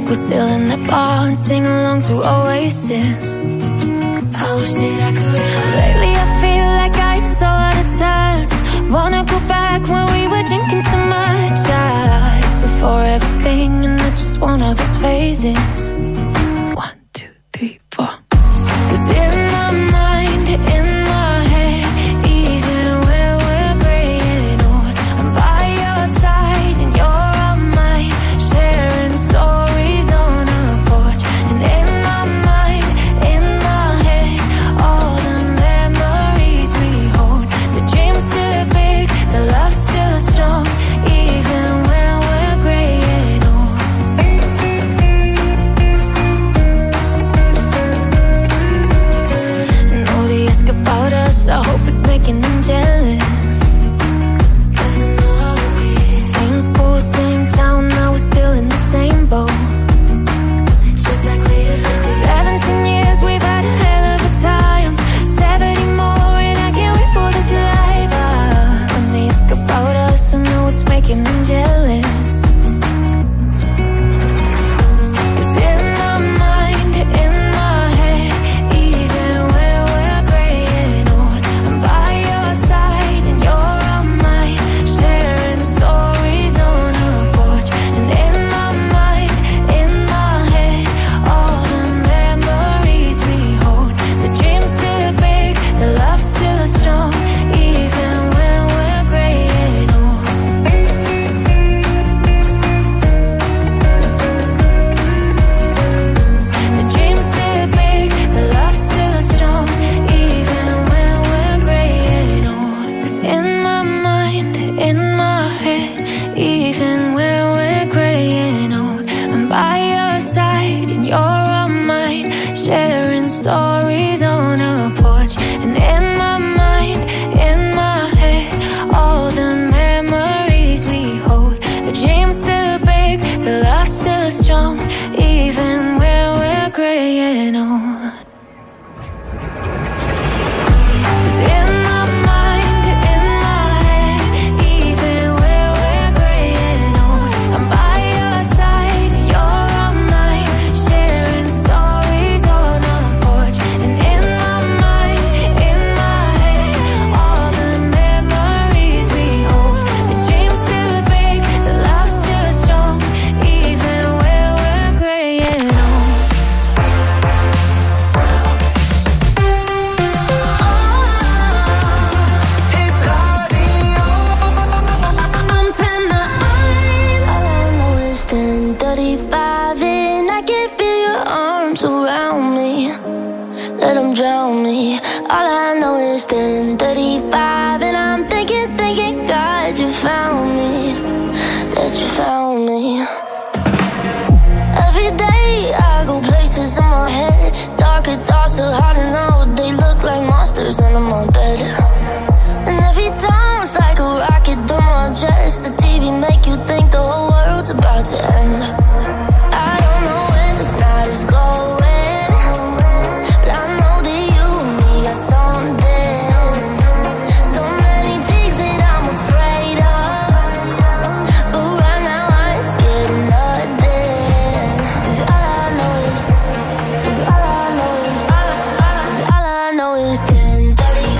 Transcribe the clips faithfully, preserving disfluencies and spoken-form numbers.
like we're still in the bar and sing along to Oasis. I wish that I could. Lately I feel like I'm so out of touch. Wanna go back when we were drinking so much. I, it's a forever thing and it's just one of those phases. One, two, three, four. Cause in my mind, in my head, even when we're graying old, I'm by your side and you're on mine, sharing stories on a porch. And in my mind, in my head, all the memories we hold. The dream's still big, the love's still strong, even when we're graying old. And all they ask about us, I hope it's making them jealous. Cause I know how it be. Same school, same town, now we're still in the same boat. Just like we used to be. Seventeen years, we've had a hell of a time. Seventy more and I can't wait for this life. Ah, when they ask about us, I know it's making them jealous. Cause in my mind, in my head, even when we're graying old, I'm by your side and you're on mine, sharing stories on a porch. And in my mind, in my head, all the memories we hold. The dream's still big, the love's still strong, even when we're graying old. The dream's still big, the love's still strong, even when we're graying old. 'Cause in my mind, in my head, even when we're graying old, I'm by your side and you're on mine, sharing stories on a porch. And in my mind, in my head, all the memories we hold. The dream's still big, the love's still strong, even when we're graying old. 'Cause in my mind, in my head, even when we're graying old, I'm by your side and you're on mine, sharing stories on a porch. And in my mind, in my head, all the memories we hold. The dream's still big, the love's still strong, even when we're graying old. I'm ten nines. All I know is ten thirty-five and I can feel your arms around me. Let them drown me. All I know is ten thirty-five and I'm thinking, thinking, God, you found me. That you found me. Every day I go places in my head. Darker thoughts are hard to know. They look like monsters under my bed. And every time it's like a rocket through my chest. The T V make you think the whole world's about to end. I don't know where this night is going, but I know that you and me got something. So many things that I'm afraid of, but right now I ain't scared of nothing. 'Cause all I know is, all I know is, all I, all I, all I know is ten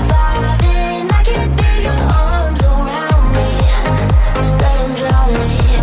thirty-five and I can feel your arms around me. Let them drown me.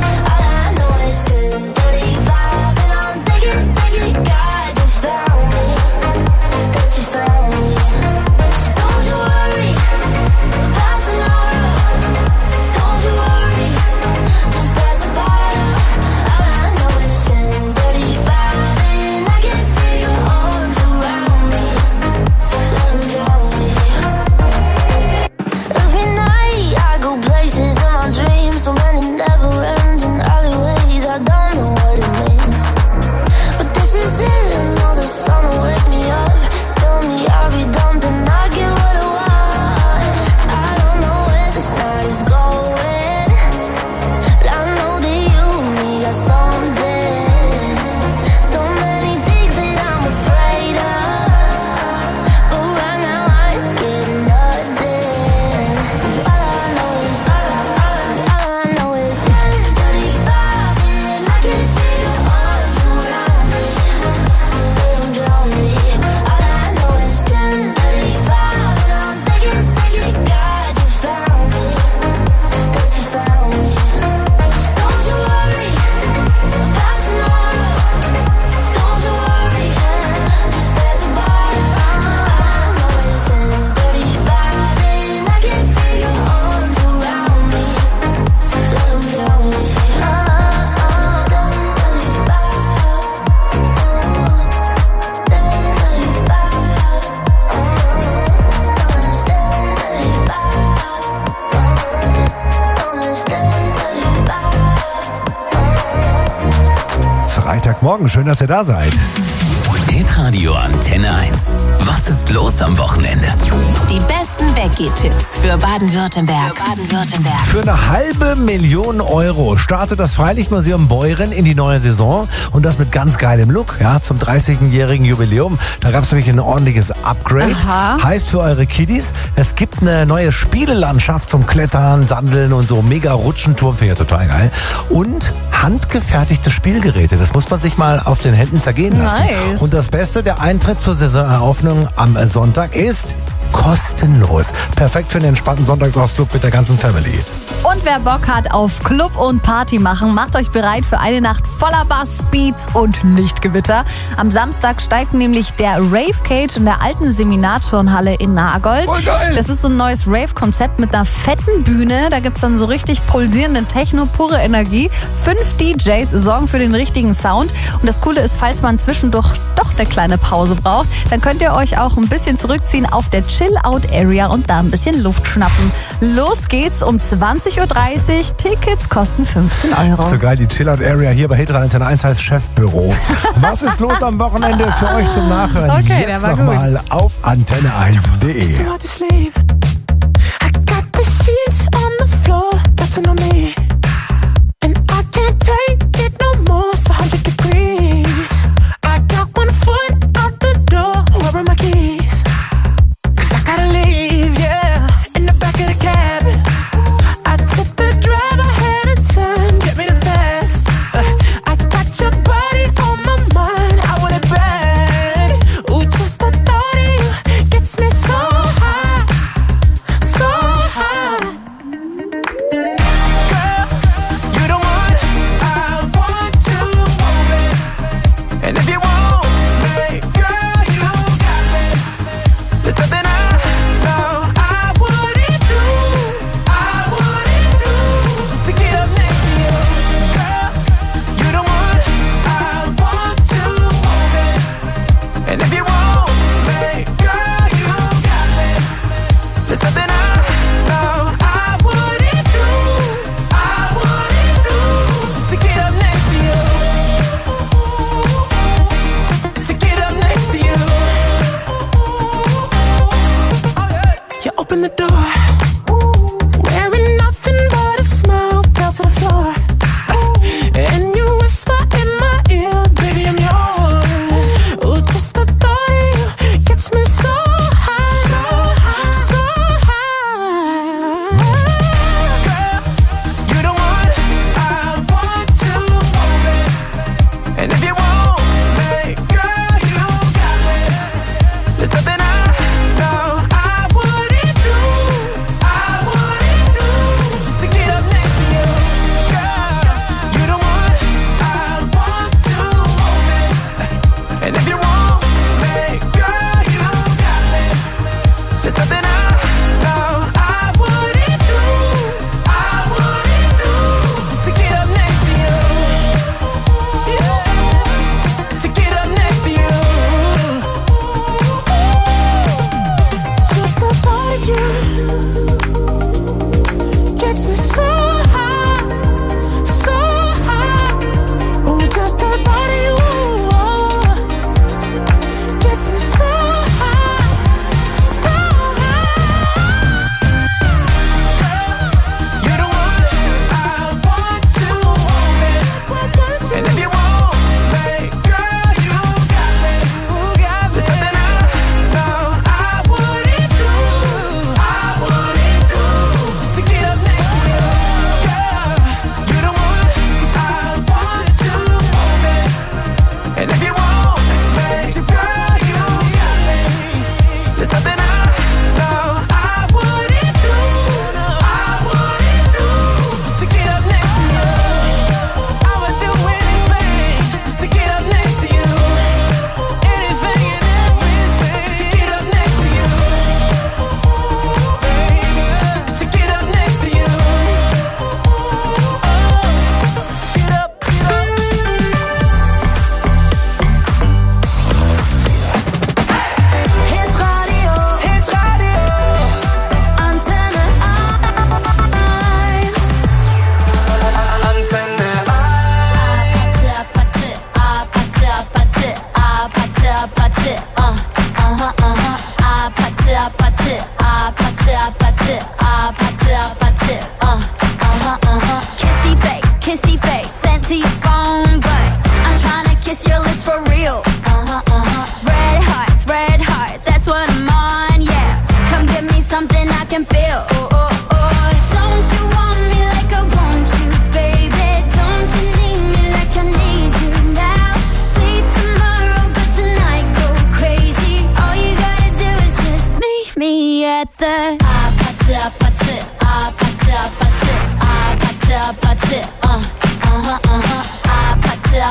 Freitagmorgen. Schön, dass ihr da seid. Hitradio Antenne eins. Was ist los am Wochenende? Die besten Weggehtipps für Baden-Württemberg. Für Baden-Württemberg. Für eine halbe Million Euro startet das Freilichtmuseum Beuren in die neue Saison und das mit ganz geilem Look, ja, zum dreißigjährigen Jubiläum. Da gab es nämlich ein ordentliches Upgrade. Aha. Heißt für eure Kiddies, es gibt eine neue Spielelandschaft zum Klettern, Sandeln und so. Mega Rutschenturm, finde ich ja total geil. Und handgefertigte Spielgeräte. Das muss man sich mal auf den Händen zergehen lassen. Nice. Und das Beste, der Eintritt zur Saisoneröffnung am Sonntag ist kostenlos. Perfekt für einen entspannten Sonntagsausflug mit der ganzen Family. Und wer Bock hat auf Club und Party machen, macht euch bereit für eine Nacht voller Bass, Beats und Lichtgewitter. Am Samstag steigt nämlich der Rave Cage in der alten Seminarturnhalle in Nagold. Oh, geil. Das ist so ein neues Rave-Konzept mit einer fetten Bühne. Da gibt's dann so richtig pulsierenden Techno, pure Energie. Fünf D Js sorgen für den richtigen Sound. Und das Coole ist, falls man zwischendurch doch eine kleine Pause braucht, dann könnt ihr euch auch ein bisschen zurückziehen auf der Chill-Out-Area und da ein bisschen Luft schnappen. Los geht's um zwanzig Uhr dreißig. Tickets kosten fünfzehn Euro. So geil, die Chill-Out-Area hier bei Hitradio Antenne eins heißt Chefbüro. Was ist los am Wochenende für euch zum Nachhören? Okay, Jetzt der war nochmal auf antenne eins punkt de.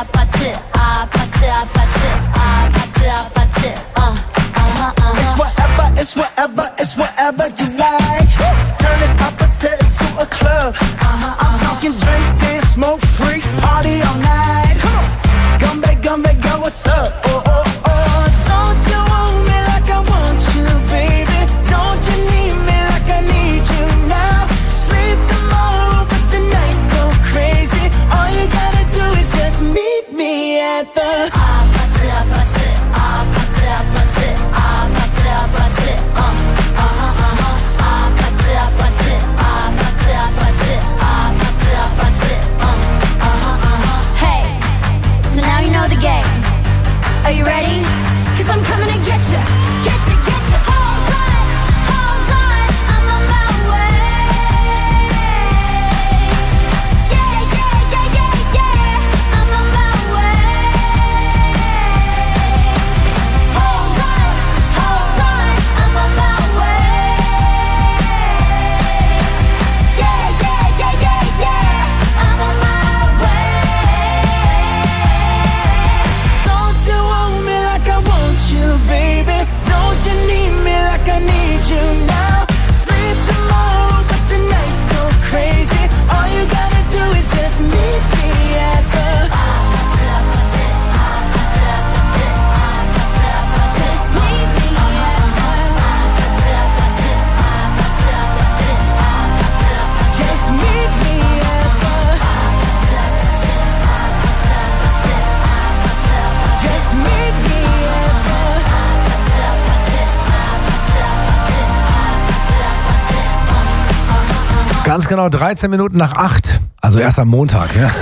아파트 아파트 아파트 아파트 아파트 uh, uh-huh, uh-huh. It's whatever, it's whatever, it's whatever you like. Turn this opposite into a club. Uh-huh, I'm talking drink, dance, smoke, freak, party all night. Come on, Gumbe, Gumbe, girl, what's up? Oh, oh, oh. Don't you want me like I want you, baby? Don't you need me like I need you now? Sleep tomorrow, but tonight go crazy. All you gotta do is just meet me at the 아파트 아파트 아파트 아파트 아파트 아파트 uh, uh-huh, uh-huh. 아파트 아파트 아파트 아파트 아파트 아파트 uh, uh-huh, uh-huh. Hey, so now you know the game. Are you ready? Cause I'm coming to get you, get you, get you. Hold on, hold on, I'm on my way. Yeah, yeah, yeah, yeah, yeah, I'm on my way. Hold on, hold on, I'm on my way. Yeah, yeah, yeah, yeah, yeah, I'm on my way. Don't you want me like I want you, baby? Don't you need me like I need you now? Sleep tomorrow, but tonight go crazy. All you gotta do is just meet me at the Just meet me Just meet me at the Just meet me at the Ganz genau dreizehn Minuten nach acht. Also erst am Montag. Ja.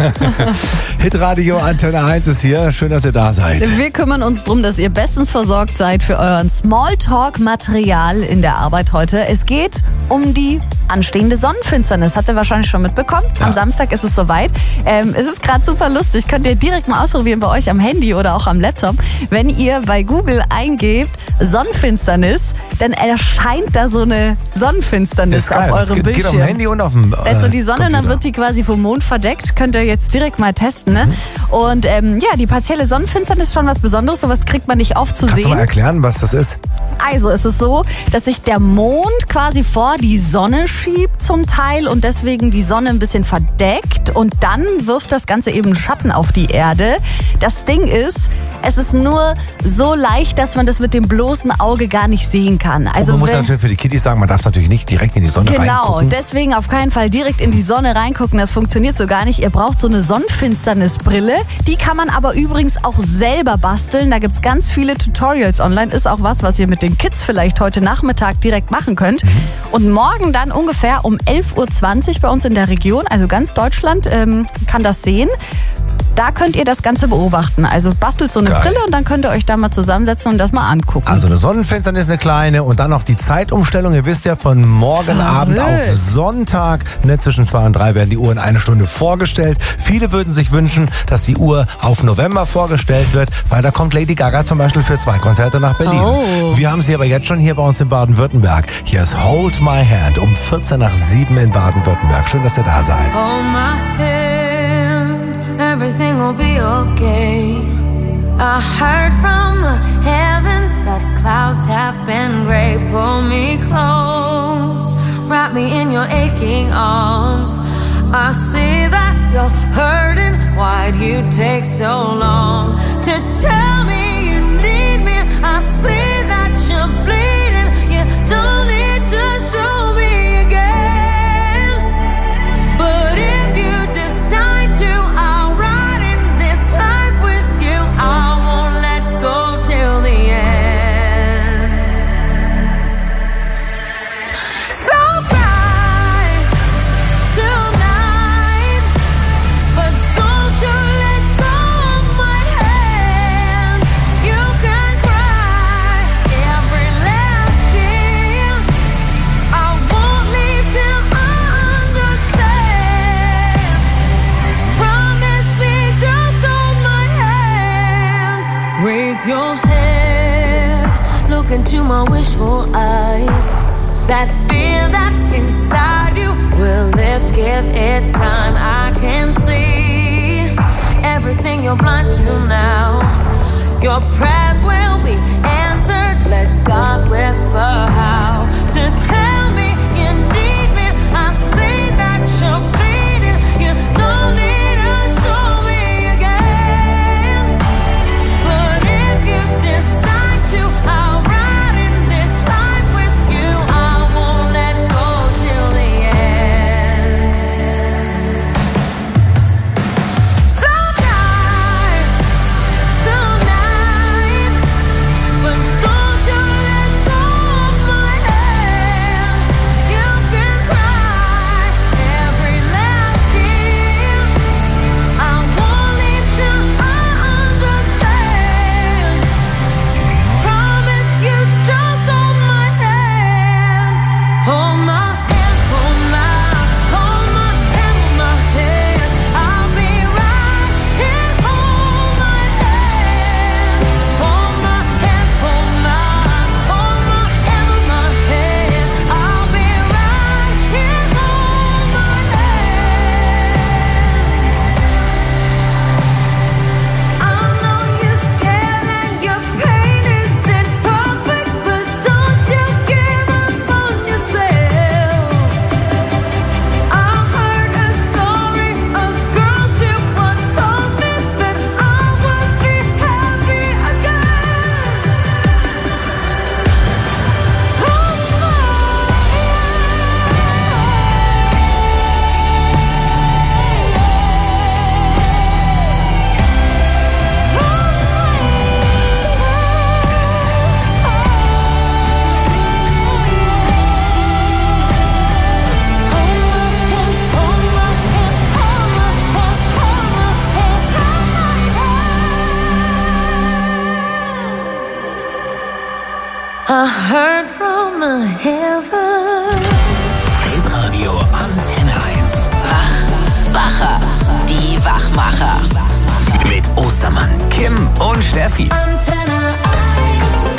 Hitradio Antenne eins ist hier. Schön, dass ihr da seid. Wir kümmern uns darum, dass ihr bestens versorgt seid für euren Smalltalk-Material in der Arbeit heute. Es geht um die anstehende Sonnenfinsternis. Habt ihr wahrscheinlich schon mitbekommen. Ja. Am Samstag ist es soweit. Ähm, es ist gerade super lustig. Könnt ihr direkt mal ausprobieren bei euch am Handy oder auch am Laptop. Wenn ihr bei Google eingebt Sonnenfinsternis, dann erscheint da so eine Sonnenfinsternis Ist geil. auf Das eurem geht, geht auf Bildschirm. dem Handy und auf dem Da ist so die äh, Sonne, dann Computer. wird die quasi vom Mond verdeckt. Könnt ihr jetzt direkt mal testen. Ne? Und ähm, ja, die partielle Sonnenfinsternis ist schon was Besonderes. Sowas kriegt man nicht oft zu Kannst du sehen. mal erklären, was das ist? Also es ist so, dass sich der Mond quasi vor die Sonne schiebt zum Teil und deswegen die Sonne ein bisschen verdeckt und dann wirft das Ganze eben Schatten auf die Erde. Das Ding ist, es ist nur so leicht, dass man das mit dem bloßen Auge gar nicht sehen kann. Also und man muss wenn- natürlich für die Kiddies sagen, man darf natürlich nicht direkt in die Sonne Genau, reingucken. deswegen auf keinen Fall direkt in die Sonne reingucken, das funktioniert so gar nicht. Ihr braucht so eine Sonnenfinsternisbrille, die kann man aber übrigens auch selber basteln. Da gibt's ganz viele Tutorials online, ist auch was, was ihr mit den Kids vielleicht heute Nachmittag direkt machen könnt. Mhm. Und morgen dann ungefähr um elf Uhr zwanzig bei uns in der Region, also ganz Deutschland ähm, kann das sehen. Da könnt ihr das Ganze beobachten. Also bastelt so eine Geil. Brille und dann könnt ihr euch da mal zusammensetzen und das mal angucken. Also eine Sonnenfinsternis, eine kleine und dann noch die Zeitumstellung. Ihr wisst ja, von morgen Verrückt. Abend auf Sonntag, ne, zwischen zwei und drei werden die Uhren eine Stunde vorgestellt. Viele würden sich wünschen, dass die Uhr auf November vorgestellt wird, weil da kommt Lady Gaga zum Beispiel für zwei Konzerte nach Berlin. Oh. Wir haben sie aber jetzt schon hier bei uns in Baden-Württemberg. Hier ist Hold My Hand um vierzehn nach sieben in Baden-Württemberg. Schön, dass ihr da seid. Hold my hand, everything will be okay. I heard from the heavens that clouds have been gray. Pull me close, wrap me in your aching arms. I see that you're hurting, why'd you take so long to tell me you need me? I see that you're bleeding, you don't need to show me again. But if you decide to, I'll ride in this life with you. I won't let go till the end. So bright tonight, but don't you let go of my hand. You can cry every last tear. I won't leave till I understand. Promise me, just hold my hand. Raise your head, look into my wishful eyes. That fear that's inside you will lift, give it time. I can see everything you're you're blind to now. Your prayers will be answered. Let God whisper how to tell me you need me. I see that you're bleeding. You don't need to show me again. But if you decide to, I'll ride in this life with you. I won't let go till the end. So die tonight, but don't you let go of my hand. You can cry every last tear. I won't leave till I understand. Promise you, just hold my hand. Hold my hand, hold my, hold my hand, hold my hand. I'll be right here. Hold my hand, hold my hand, hold my, hold my hand, hold my hand. I'll be right here. Hold my hand. I know you're scared and your pain isn't perfect, but don't you give up on yourself. I heard a story, a girl she once told me that I would be happy again. Hold my I heard from the heavens. Hitradio Antenne eins. Wach, wacher, die Wachmacher. Mit Ostermann, Kim und Steffi. Antenne eins.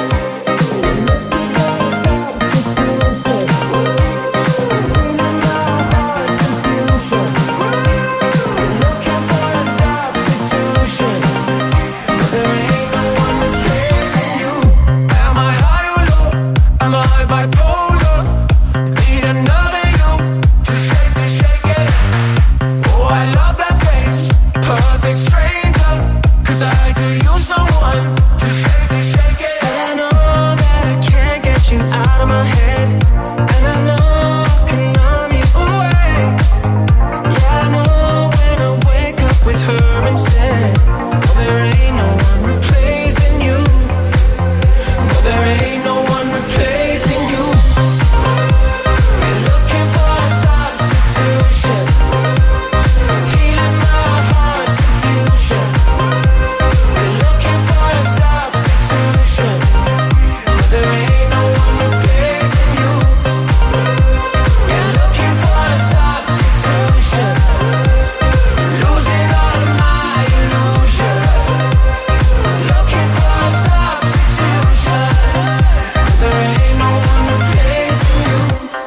Am I high or low? Am I bipolar? Need another you to shake it, shake it. Oh, I love that face, perfect stranger. 'Cause I could use someone to shake it, shake it. And I know that I can't get you out of my head. And I know I can numb you away. Yeah, I know when I wake up with her instead. Oh, there ain't no one replacing you. No, there ain't no one replacing you. We're looking for a substitution, healing my heart's confusion. We're looking for a substitution. No, there ain't no one replacing you. We're looking for a substitution, losing all of my illusions. Looking for a substitution. There ain't no one replacing you.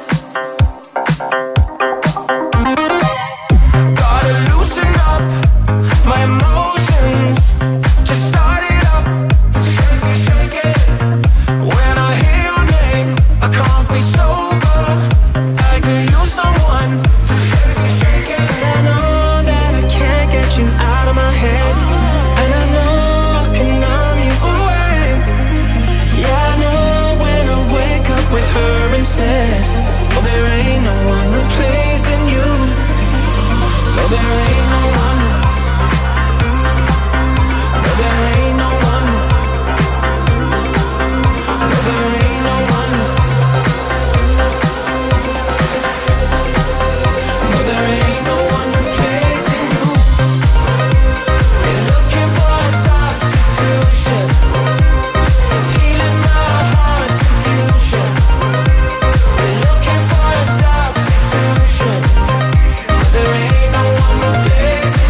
Gotta loosen up my emotions. Just start it up. Shake it, shake it. When I hear your name, I can't be sober. I could use someone to shake it, shake it. And I know that I can't get you out of my head. And I know I can numb you away. Yeah, I know when I wake up with her instead. Oh, there ain't no one replacing you. No, there ain't no one. No, there ain't no one. No, there ain't no one. No, there ain't no one replacing you. We're looking for a substitution, healing my heart's confusion. We're looking for a substitution. There ain't no one replacing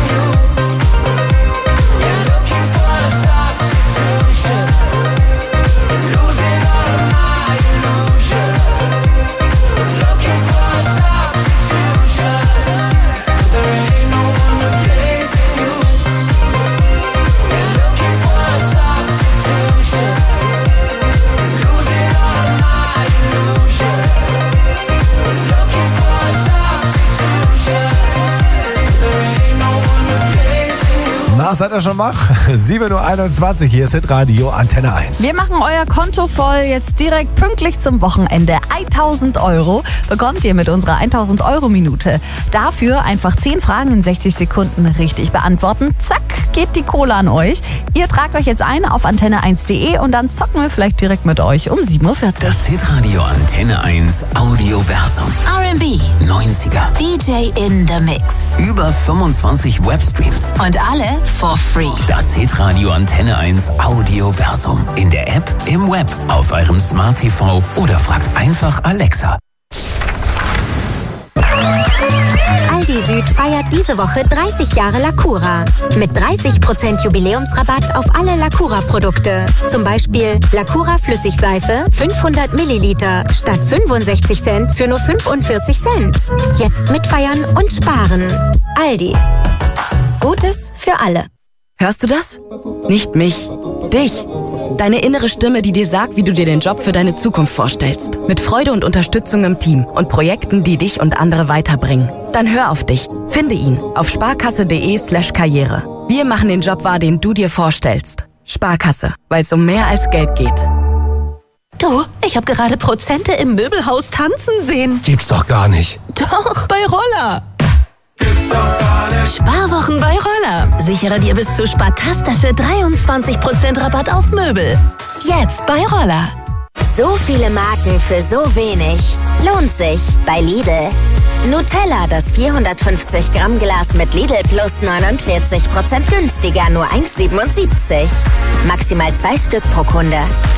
Na, seid ihr schon wach? sieben Uhr einundzwanzig, hier ist Hitradio Antenne eins. Wir machen euer Konto voll jetzt direkt pünktlich zum Wochenende. tausend Euro bekommt ihr mit unserer tausend Euro Minute. Dafür einfach zehn Fragen in sechzig Sekunden richtig beantworten. Zack, geht die Kohle an euch. Ihr tragt euch jetzt ein auf antenne eins punkt de und dann zocken wir vielleicht direkt mit euch um sieben Uhr vierzig. Das Hitradio Antenne eins Audioversum. R and B, neunziger. D J in the Mix. Über fünfundzwanzig Webstreams. Und alle for free. Das Hitradio Antenne eins Audioversum. In der App, im Web, auf eurem Smart T V oder fragt einfach Alexa. Aldi Süd feiert diese Woche dreißig Jahre Lacura. Mit dreißig Prozent Jubiläumsrabatt auf alle Lacura-Produkte. Zum Beispiel Lacura Flüssigseife fünfhundert Milliliter statt fünfundsechzig Cent für nur fünfundvierzig Cent. Jetzt mitfeiern und sparen. Aldi. Gutes für alle. Hörst du das? Nicht mich, dich. Deine innere Stimme, die dir sagt, wie du dir den Job für deine Zukunft vorstellst. Mit Freude und Unterstützung im Team und Projekten, die dich und andere weiterbringen. Dann hör auf dich. Finde ihn auf sparkasse.de slash Karriere. Wir machen den Job wahr, den du dir vorstellst. Sparkasse, weil es um mehr als Geld geht. Du, ich habe gerade Prozente im Möbelhaus tanzen sehen. Gibt's doch gar nicht. Doch, bei Roller. Sparwochen bei Roller. Sichere dir bis zu spartastische dreiundzwanzig Prozent Rabatt auf Möbel. Jetzt bei Roller. So viele Marken für so wenig. Lohnt sich bei Lidl. Nutella, das vierhundertfünfzig Gramm Glas mit Lidl Plus neunundvierzig Prozent günstiger, nur eins siebenundsiebzig. Maximal zwei Stück pro Kunde.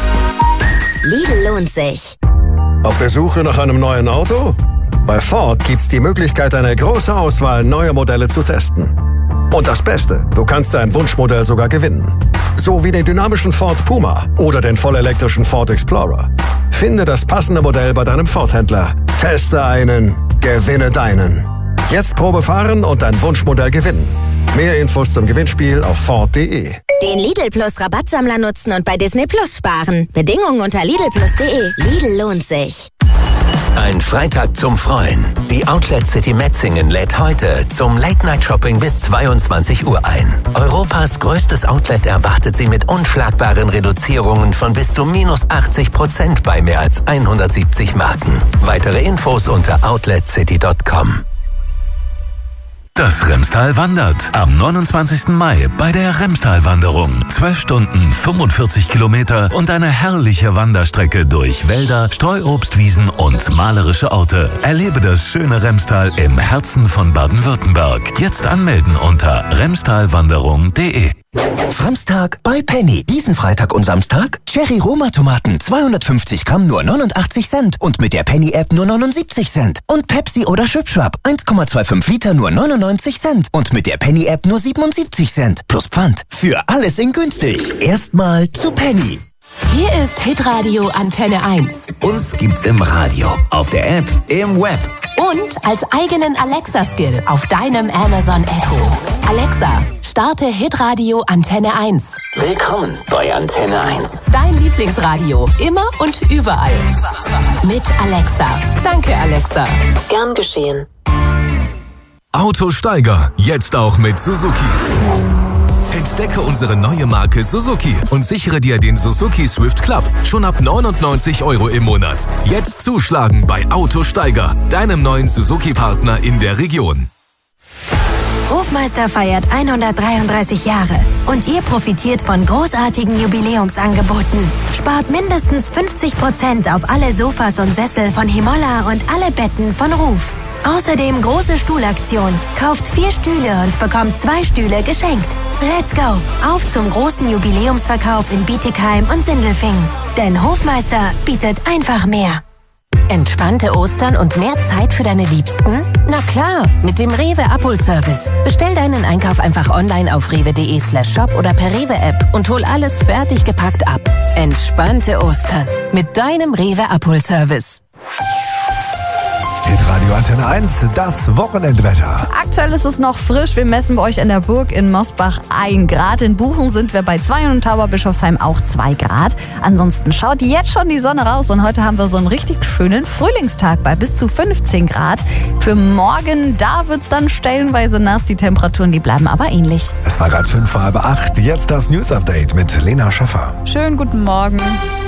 Lidl lohnt sich. Auf der Suche nach einem neuen Auto? Bei Ford gibt's die Möglichkeit, eine große Auswahl neuer Modelle zu testen. Und das Beste, du kannst dein Wunschmodell sogar gewinnen. So wie den dynamischen Ford Puma oder den vollelektrischen Ford Explorer. Finde das passende Modell bei deinem Ford-Händler. Teste einen, gewinne deinen. Jetzt Probe fahren und dein Wunschmodell gewinnen. Mehr Infos zum Gewinnspiel auf Ford punkt de. Den Lidl Plus Rabattsammler nutzen und bei Disney Plus sparen. Bedingungen unter lidl plus punkt de. Lidl lohnt sich. Ein Freitag zum Freuen. Die Outlet City Metzingen lädt heute zum Late-Night-Shopping bis zweiundzwanzig Uhr ein. Europas größtes Outlet erwartet Sie mit unschlagbaren Reduzierungen von bis zu minus achtzig Prozent bei mehr als hundertsiebzig Marken. Weitere Infos unter outlet city punkt com. Das Remstal wandert am neunundzwanzigsten Mai bei der Remstal-Wanderung. zwölf Stunden, fünfundvierzig Kilometer und eine herrliche Wanderstrecke durch Wälder, Streuobstwiesen und malerische Orte. Erlebe das schöne Remstal im Herzen von Baden-Württemberg. Jetzt anmelden unter remstalwanderung punkt de. Samstag bei Penny. Diesen Freitag und Samstag Cherry-Roma-Tomaten zweihundertfünfzig Gramm nur neunundachtzig Cent und mit der Penny-App nur neunundsiebzig Cent. Und Pepsi oder Schwipschwap eins Komma fünfundzwanzig Liter nur neunundneunzig Cent und mit der Penny-App nur siebenundsiebzig Cent. Plus Pfand. Für alles in günstig. Erstmal zu Penny. Hier ist Hitradio Antenne eins. Uns gibt's im Radio, auf der App, im Web. Und als eigenen Alexa-Skill auf deinem Amazon Echo. Alexa, starte Hitradio Antenne eins. Willkommen bei Antenne eins. Dein Lieblingsradio, immer und überall. Mit Alexa. Danke, Alexa. Gern geschehen. Autosteiger, jetzt auch mit Suzuki. Entdecke unsere neue Marke Suzuki und sichere dir den Suzuki Swift Club schon ab neunundneunzig Euro im Monat. Jetzt zuschlagen bei Autosteiger, deinem neuen Suzuki-Partner in der Region. Hofmeister feiert hundertdreiunddreißig Jahre und ihr profitiert von großartigen Jubiläumsangeboten. Spart mindestens fünfzig Prozent auf alle Sofas und Sessel von Himolla und alle Betten von Ruf. Außerdem große Stuhlaktion. Kauft vier Stühle und bekommt zwei Stühle geschenkt. Let's go! Auf zum großen Jubiläumsverkauf in Bietigheim und Sindelfingen. Denn Hofmeister bietet einfach mehr. Entspannte Ostern und mehr Zeit für deine Liebsten? Na klar, mit dem Rewe Abholservice. Bestell deinen Einkauf einfach online auf rewe.de slash shop oder per Rewe-App und hol alles fertig gepackt ab. Entspannte Ostern mit deinem Rewe Abholservice. Hitradio Antenne eins, das Wochenendwetter. Aktuell ist es noch frisch. Wir messen bei euch in der Burg in Mosbach ein Grad. In Buchen sind wir bei zwei und in Tauberbischofsheim auch zwei Grad. Ansonsten schaut jetzt schon die Sonne raus und heute haben wir so einen richtig schönen Frühlingstag bei bis zu fünfzehn Grad. Für morgen, da wird es dann stellenweise nass. Die Temperaturen, die bleiben aber ähnlich. Es war gerade fünf vor halb acht. Jetzt das News-Update mit Lena Schaffer. Schönen guten Morgen.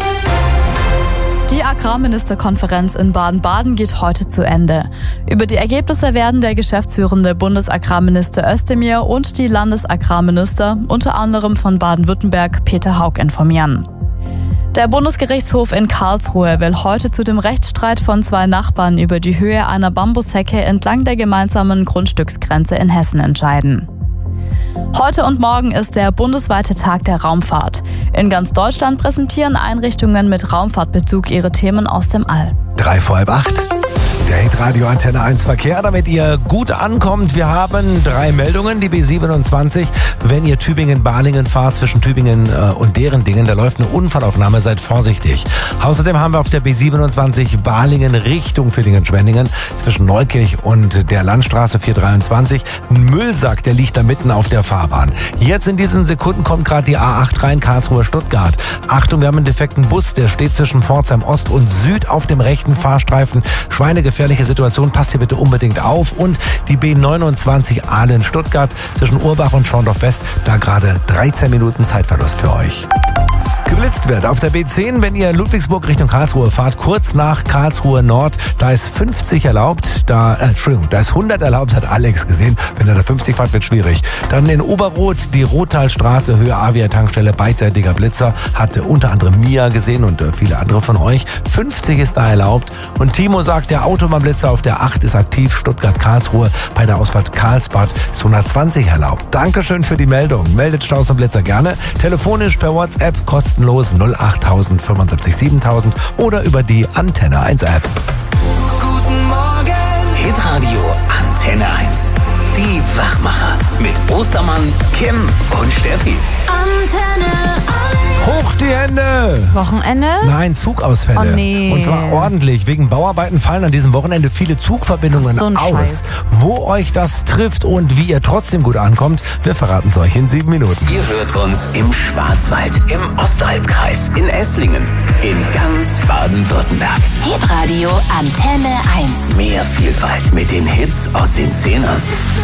Die Agrarministerkonferenz in Baden-Baden geht heute zu Ende. Über die Ergebnisse werden der geschäftsführende Bundesagrarminister Özdemir und die Landesagrarminister, unter anderem von Baden-Württemberg, Peter Haug, informieren. Der Bundesgerichtshof in Karlsruhe will heute zu dem Rechtsstreit von zwei Nachbarn über die Höhe einer Bambushecke entlang der gemeinsamen Grundstücksgrenze in Hessen entscheiden. Heute und morgen ist der bundesweite Tag der Raumfahrt. In ganz Deutschland präsentieren Einrichtungen mit Raumfahrtbezug ihre Themen aus dem All. Drei vor halb acht. Der Hitradio Antenne eins Verkehr, damit ihr gut ankommt. Wir haben drei Meldungen. Die B siebenundzwanzig, wenn ihr Tübingen-Balingen fahrt, zwischen Tübingen äh, und Derendingen, da läuft eine Unfallaufnahme, seid vorsichtig. Außerdem haben wir auf der B siebenundzwanzig Balingen Richtung Villingen-Schwenningen zwischen Neukirch und der Landstraße vierhundertdreiundzwanzig einen Müllsack, der liegt da mitten auf der Fahrbahn. Jetzt in diesen Sekunden kommt gerade die A acht rein, Karlsruhe-Stuttgart. Achtung, wir haben einen defekten Bus, der steht zwischen Pforzheim Ost und Süd auf dem rechten Fahrstreifen. Schweinegefährlich. Gefährliche Situation, passt hier bitte unbedingt auf. Und die B neunundzwanzig Ahlen-Stuttgart zwischen Urbach und Schorndorf West, da gerade dreizehn Minuten Zeitverlust für euch. Geblitzt wird auf der B zehn, wenn ihr Ludwigsburg Richtung Karlsruhe fahrt, kurz nach Karlsruhe Nord, da ist fünfzig erlaubt, da, äh, Entschuldigung, da ist hundert erlaubt, hat Alex gesehen. Wenn ihr da fünfzig fahrt, wird schwierig. Dann in Oberroth, die Rottalstraße, Höhe Avia-Tankstelle, beidseitiger Blitzer, hat unter anderem Mia gesehen und äh, viele andere von euch. fünfzig ist da erlaubt. Und Timo sagt, der Autobahnblitzer auf der acht ist aktiv, Stuttgart-Karlsruhe, bei der Ausfahrt Karlsbad ist hundertzwanzig erlaubt. Dankeschön für die Meldung. Meldet Staus und Blitzer gerne. Telefonisch per WhatsApp, kostenlos null achttausend fünfundsiebzig siebentausend oder über die Antenne eins App. Guten Morgen! Hitradio Antenne eins. Die Wachmacher mit Ostermann, Kim und Steffi. Antenne eins. Hoch die Hände! Wochenende? Nein, Zugausfälle. Oh nee. Und zwar ordentlich. Wegen Bauarbeiten fallen an diesem Wochenende viele Zugverbindungen so ein aus. Scheiß. Wo euch das trifft und wie ihr trotzdem gut ankommt, wir verraten es euch in sieben Minuten. Ihr hört uns im Schwarzwald, im Ostalbkreis, in Esslingen, in ganz Baden-Württemberg. Hitradio Antenne eins. Mehr Vielfalt mit den Hits aus den Zehnern.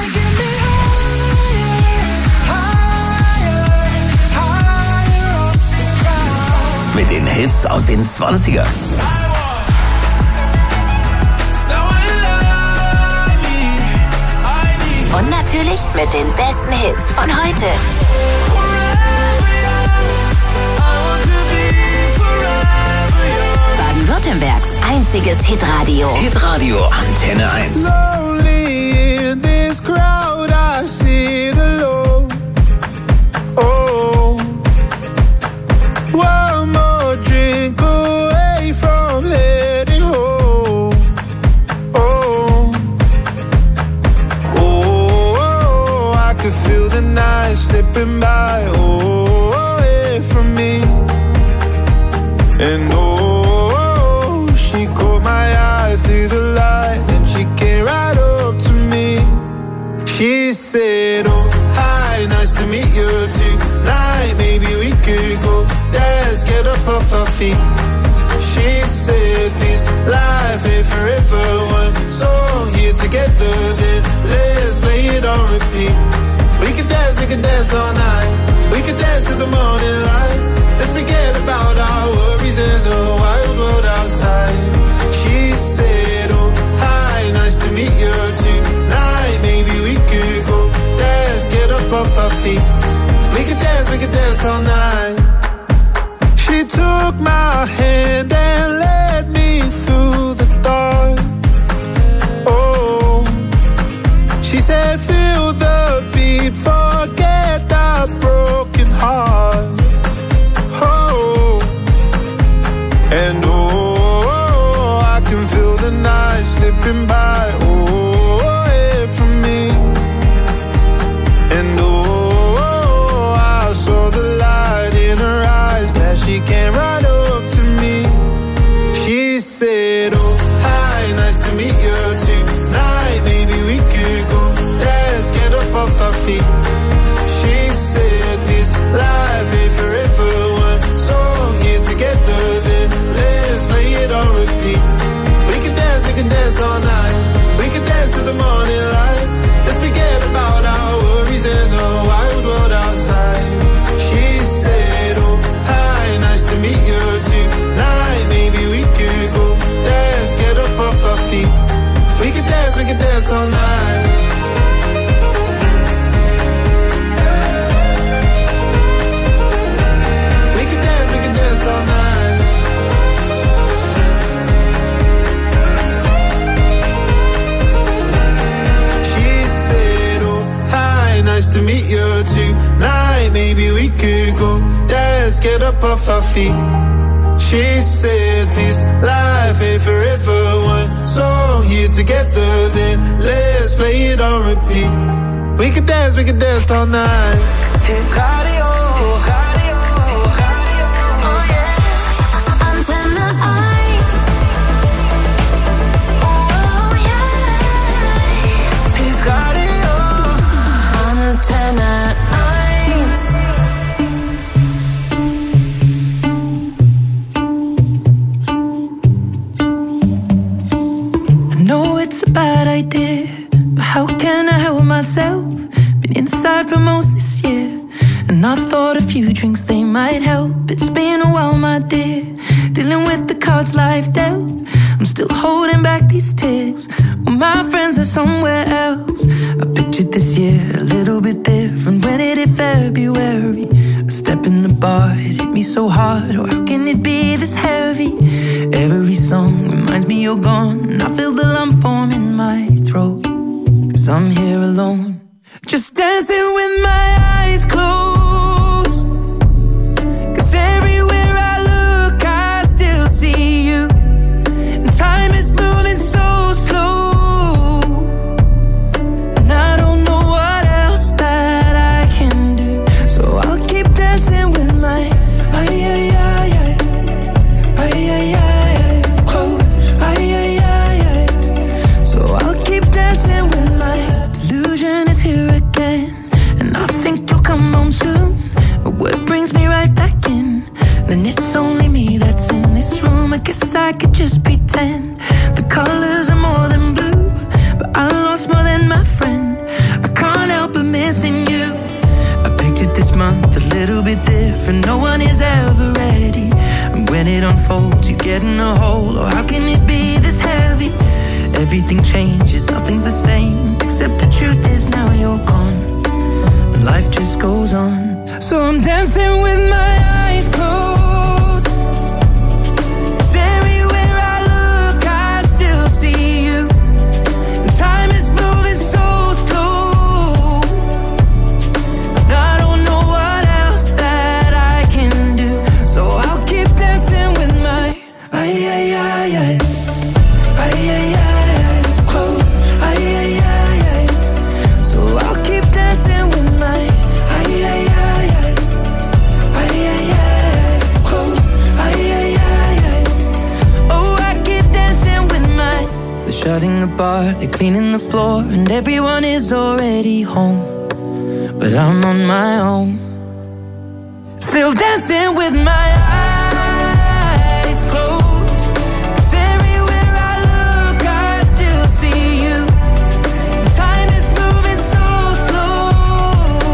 Mit den Hits aus den zwanzigern. Und natürlich mit den besten Hits von heute. Baden-Württembergs einziges Hitradio. Hitradio Antenne eins. Lonely in this crowd, I sit alone. Oh, one more drink away from heading home. Oh, oh, oh, I could feel the night slipping by. Oh, away from me. And oh, she caught my eye through the light, and she came right up to me. She said, oh, hi, nice to meet you tonight. Maybe we could go dance, get up off our feet. She said, this life ain't forever. One song here together, then let's play it on repeat. We could dance, we could dance all night. We could dance to the morning light. Let's forget about our worries and the wild world outside. She said, oh, hi, nice to meet you tonight. Maybe we could go dance, get up off our feet. We could dance, we could dance all night. She took my hand and led me through the dark. Oh, she said, feel the beat, forget our broken heart. Oh, and oh, I can feel the night slipping by. Oh, away from me. And oh, I saw the light in her eyes, glad she came right up to me. She said, oh, hi, nice to meet you too. maybe we could go dance, get up off our feet. She said this life ain't forever. One song here together, then let's play it on repeat. We could dance, we could dance all night. Hit radio, radio, radio, oh yeah. Antenne eins. Oh yeah. Hit radio, Antenne eins. I know it's a bad idea, but how can I help myself? Been inside for most this year, and I thought a few drinks they might help. It's been a while, my dear, dealing with the cards life dealt. I'm still holding back these tears. Well, my friends are somewhere else. I pictured this year a little bit different. When it hit February, a step in the bar, it hit me so hard. Oh, how can it be this heavy? Every song reminds me you're gone, and I feel the lump form in my throat, 'cause I'm here alone, just dancing with my eyes closed. 'Cause everywhere I look, I still see you. And time is moving so slow, and I don't know what else that I can do. So I'll keep dancing with my ay ay ay ay ay ay ay close ay ay ay ay. So I'll keep dancing with my delusion is here again, and I think you'll come home soon. But what brings me right back in? Then it's only me that's in this room. I guess I could just pretend the colors are more than blue, but I lost more than my friend. I can't help but missing you. I pictured this month a little bit different. No one is ever ready, and when it unfolds, you get in a hole. Oh, how can it be this heavy? Everything changes, nothing's the same, except the truth is now you're gone. Life just goes on. So I'm dancing with my eyes closed. 'Cause everywhere I look, I still see you. And time is moving so slow, and I don't know what else that I can do. So I'll keep dancing with my ay ay ay ay ay ay ay close ay ay ay ay. So I'll keep dancing with my ay ay ay ay ay ay ay close ay ay ay ay. Oh, I keep dancing with my. They're shutting the bar, they're cleaning the floor, and everyone is already home, but I'm on my own, still dancing with my eyes closed. 'Cause everywhere I look, I still see you. Time is moving so slow,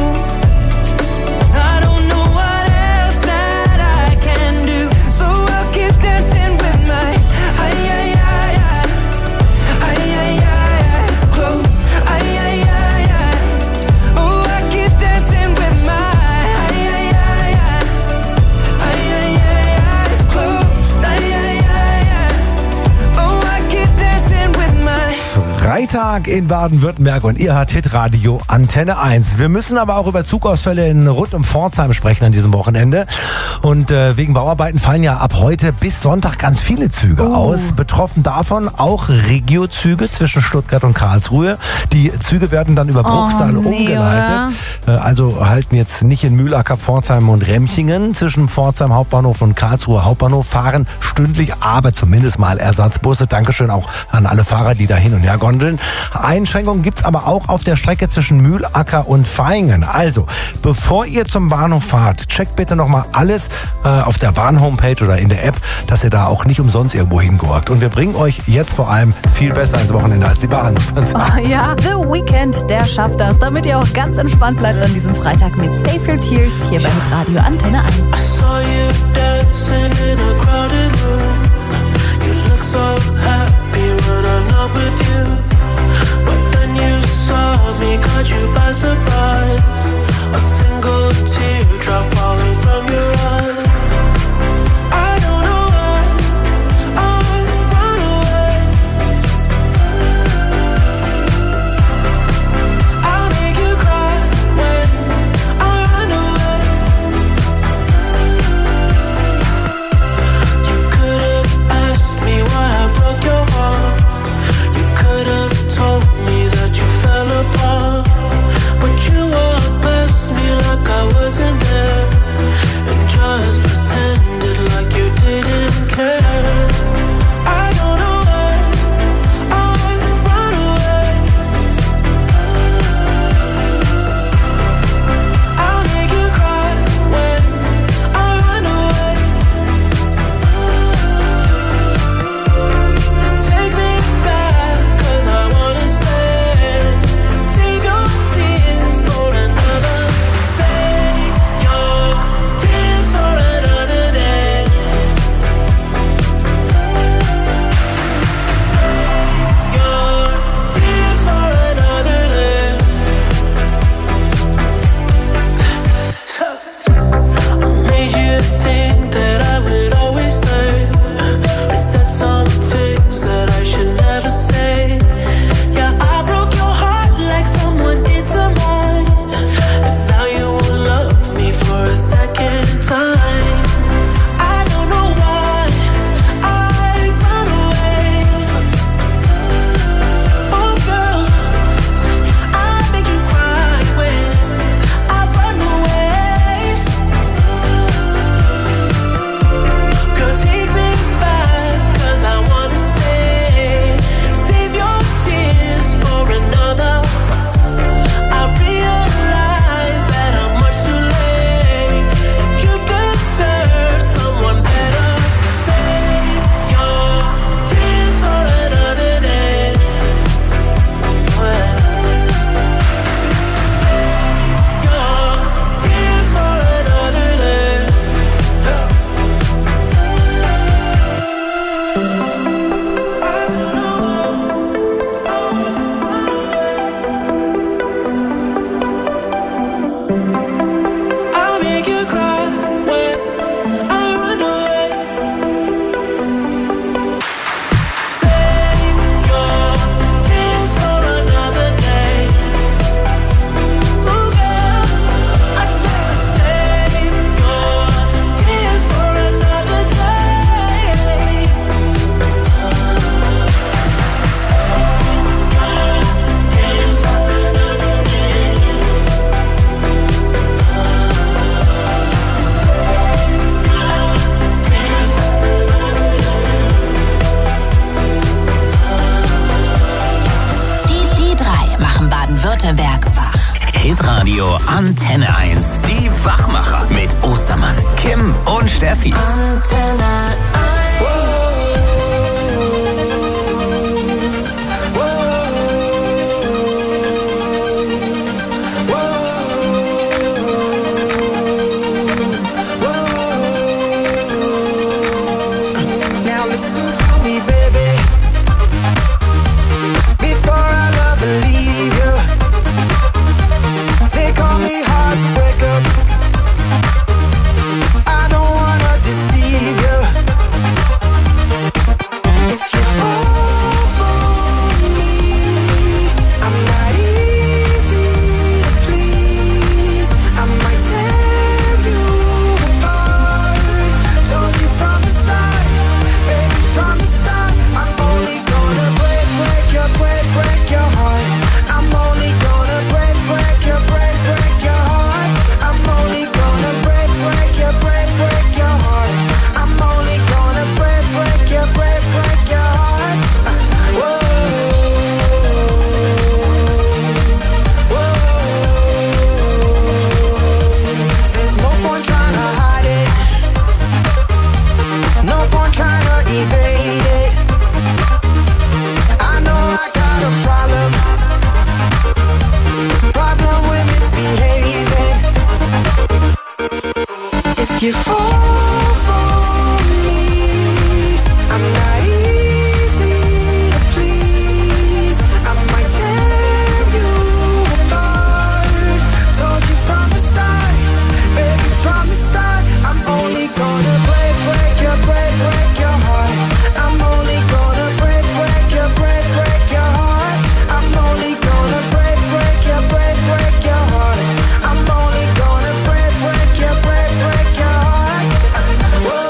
I don't know what else that I can do. So I'll keep dancing with my ay ay ay eyes, ay ay ay eyes closed, ay ay ay eyes. Oh, I keep dancing with my ay ay ay ay ay ay ay eyes closed, ay ay ay ay. Oh, I keep dancing with my. Freitag in Baden-Württemberg und ihr hört Hitradio Antenne eins. Wir müssen aber auch über Zugausfälle in rund um Pforzheim sprechen an diesem Wochenende. Und äh, wegen Bauarbeiten fallen ja ab heute bis Sonntag ganz viele Züge Oh. aus. Betroffen davon auch Regio-Züge zwischen Stuttgart und Karlsruhe. Die Züge werden dann über Bruchsal Oh, nee, umgeleitet. Äh, also halten jetzt nicht in Mühlacker, Pforzheim und Remchingen. Zwischen Pforzheim Hauptbahnhof und Karlsruhe Hauptbahnhof fahren stündlich aber zumindest mal Ersatzbusse. Dankeschön auch an alle Fahrer, die da hin und her gondeln. Einschränkungen gibt's aber auch auf der Strecke zwischen Mühlacker und Vaihingen. Also, bevor ihr zum Bahnhof fahrt, checkt bitte nochmal alles äh, auf der Bahn-Homepage oder in der App, dass ihr da auch nicht umsonst irgendwo hingurkt. Und wir bringen euch jetzt vor allem viel besser ins Wochenende als die Bahn. Oh ja, The Weeknd, der schafft das, damit ihr auch ganz entspannt bleibt an diesem Freitag mit Save Your Tears hier bei Radio Antenne eins. I saw you dancing in a crowded room. You look so happy when I'm not with you. But then you saw me, caught you by surprise. A single teardrop falling from your eye. I don't know why I run away. I'll make you cry when I run away. Hitradio Antenne eins. Die Wachmacher mit Ostermann, Kim und Steffi. Antenne Now listen to me, baby. Before I love and leave you, they call me heartbreaker. I don't wanna deceive you. If you fall for me, I'm not easy to please. I might tear you apart. Told you from the start, baby, from the start. I'm only gonna break, break your, break, break your heart. I'm only gonna break, break your, break, break your heart. I'm only gonna break, break your, break, break your heart. I'm only gonna break, break your, break, break your heart. Whoa, whoa. There's no point trying to hide it. No point trying to evade it. I know I got a problem. Problem with misbehaving. If you fall for me, I'm not easy to please. I might tear you apart. Told you from the start, baby, from the start. I'm only gonna break, break your, break, break your heart. I'm only gonna break, break your, break, break your heart. I'm only gonna break, break your, break, break your heart. I'm only gonna break, break your, break, break your heart. Whoa,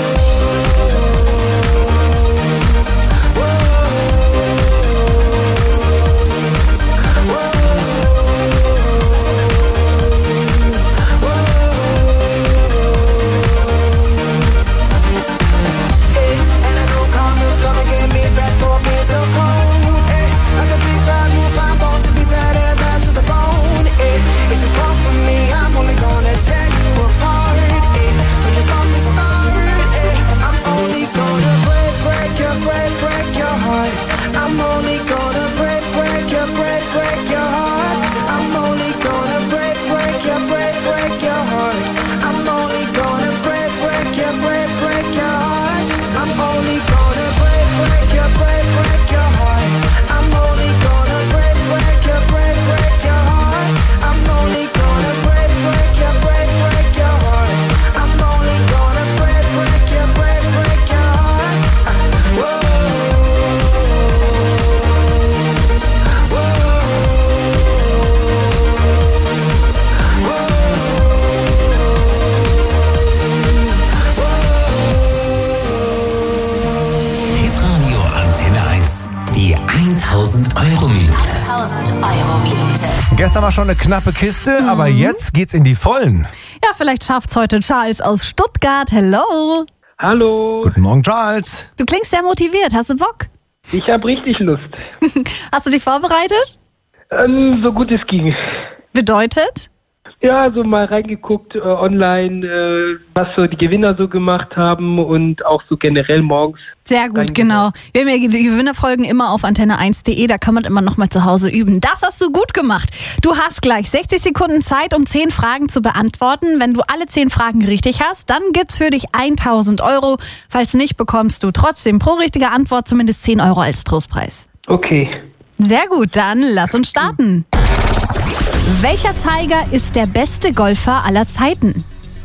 Hey, and I know karma's gonna get me back for being so cold. Hey, like a big bad wolf, I'm born to be bad and bad to the bone. Hey, if you fall for me, I'm only gonna tear you apart. Hey, told you from the start. Hey, I'm only gonna break, break your, break, break your heart. I'm only gonna break, break your, break, break your heart. I'm only gonna break, break your, break, break your heart. I'm only gonna break, break your, break, break your heart. I'm only gonna break, break your, break, break your heart. I'm only gonna break, break your, break, break your heart. I'm only gonna break, break your, break, break your heart. I'm only gonna break, break your, break, break your heart. Whoa, Hitradio Antenne eins. Die tausend Euro Minute. tausend Euro Minute. Gestern war schon eine knappe Kiste, aber jetzt geht's in die Vollen. Ja, vielleicht schafft's heute Charles aus Stuttgart. Hello. Hallo. Guten Morgen, Charles. Du klingst sehr motiviert. Hast du Bock? Ich habe richtig Lust. Hast du dich vorbereitet? Ähm, so gut es ging. Bedeutet? Ja, so mal reingeguckt äh, online, äh, was so die Gewinner so gemacht haben und auch so generell morgens. Sehr gut, genau. Wir haben ja die Gewinnerfolgen immer auf antenne eins punkt de, da kann man immer noch mal zu Hause üben. Das hast du gut gemacht. Du hast gleich sechzig Sekunden Zeit, um zehn Fragen zu beantworten. Wenn du alle zehn Fragen richtig hast, dann gibt's für dich tausend Euro. Falls nicht, bekommst du trotzdem pro richtige Antwort zumindest zehn Euro als Trostpreis. Okay. Sehr gut, dann lass uns starten. Welcher Tiger ist der beste Golfer aller Zeiten?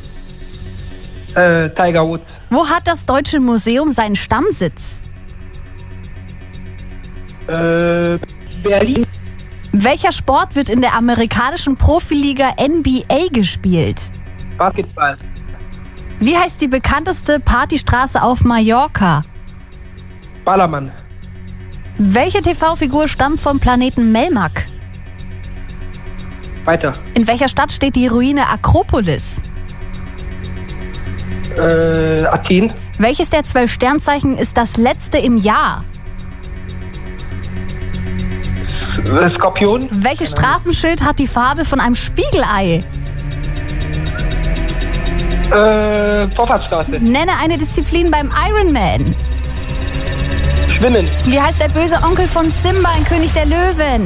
Äh, Tiger Woods. Wo hat das Deutsche Museum seinen Stammsitz? Äh, Berlin. Welcher Sport wird in der amerikanischen Profiliga N B A gespielt? Basketball. Wie heißt die bekannteste Partystraße auf Mallorca? Ballermann. Welche T V-Figur stammt vom Planeten Melmac? Weiter. In welcher Stadt steht die Ruine Akropolis? Äh, Athen. Welches der zwölf Sternzeichen ist das letzte im Jahr? äh, Skorpion. Welches Straßenschild hat die Farbe von einem Spiegelei? Äh, Vorfahrtsstraße. Nenne eine Disziplin beim Ironman. Schwimmen. Wie heißt der böse Onkel von Simba in König der Löwen?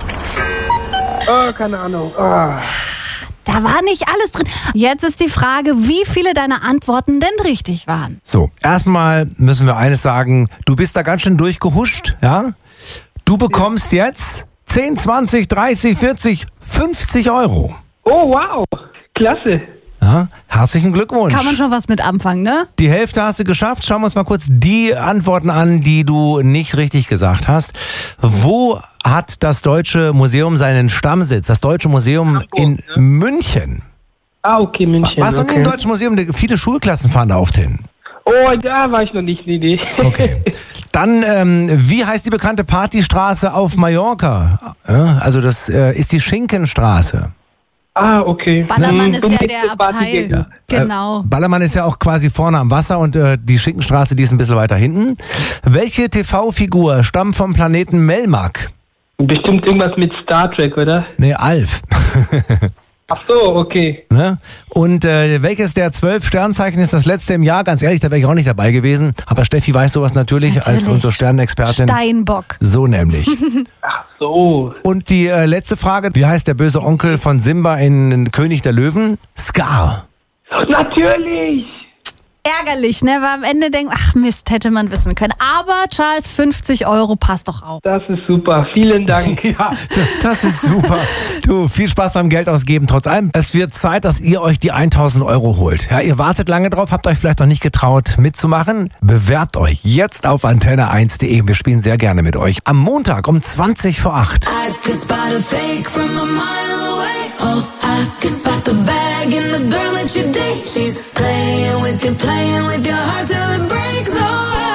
Oh, keine Ahnung. Oh. Da war nicht alles drin. Jetzt ist die Frage, wie viele deiner Antworten denn richtig waren. So, erstmal müssen wir eines sagen, du bist da ganz schön durchgehuscht, ja? Du bekommst jetzt zehn, zwanzig, dreißig, vierzig, fünfzig Euro. Oh, wow. Klasse. Ja, herzlichen Glückwunsch. Kann man schon was mit anfangen, ne? Die Hälfte hast du geschafft. Schauen wir uns mal kurz die Antworten an, die du nicht richtig gesagt hast. Wo hat das Deutsche Museum seinen Stammsitz? Das Deutsche Museum Hamburg, in ne? München. Ah, okay, München. Warst du okay. nie im Deutschen Museum? Viele Schulklassen fahren da oft hin. Oh, da war ich noch nicht, nee, nee. Okay. Dann, ähm, wie heißt die bekannte Partystraße auf Mallorca? Ja, also das äh, ist die Schinkenstraße. Ah, okay. Ballermann ist hm, ja der Abteil. Ja. Genau. Äh, Ballermann ist ja auch quasi vorne am Wasser und äh, die Schinkenstraße, die ist ein bisschen weiter hinten. Welche T V-Figur stammt vom Planeten Melmac? Bestimmt irgendwas mit Star Trek, oder? Nee, Alf. Ach so, okay. Ne? Und äh, welches der zwölf Sternzeichen ist das letzte im Jahr? Ganz ehrlich, da wäre ich auch nicht dabei gewesen. Aber Steffi weiß sowas natürlich, natürlich. als unsere Sternenexpertin. Steinbock. So nämlich. Ach so. Und die äh, letzte Frage, wie heißt der böse Onkel von Simba in König der Löwen? Scar. Natürlich. Ärgerlich, ne? Weil am Ende denkt, ach Mist, hätte man wissen können. Aber Charles, fünfzig Euro passt doch auch. Das ist super, vielen Dank. Ja, das ist super. Du, viel Spaß beim Geld ausgeben. Trotz allem, es wird Zeit, dass ihr euch die tausend Euro holt. Ja, ihr wartet lange drauf, habt euch vielleicht noch nicht getraut mitzumachen. Bewerbt euch jetzt auf antenne eins punkt de. Wir spielen sehr gerne mit euch. Am Montag um zwanzig vor acht. I could spot a fake from a mile away. Oh, I could spot the bag in the girl that you date. She's playing with you, playing with your heart till it breaks. Oh,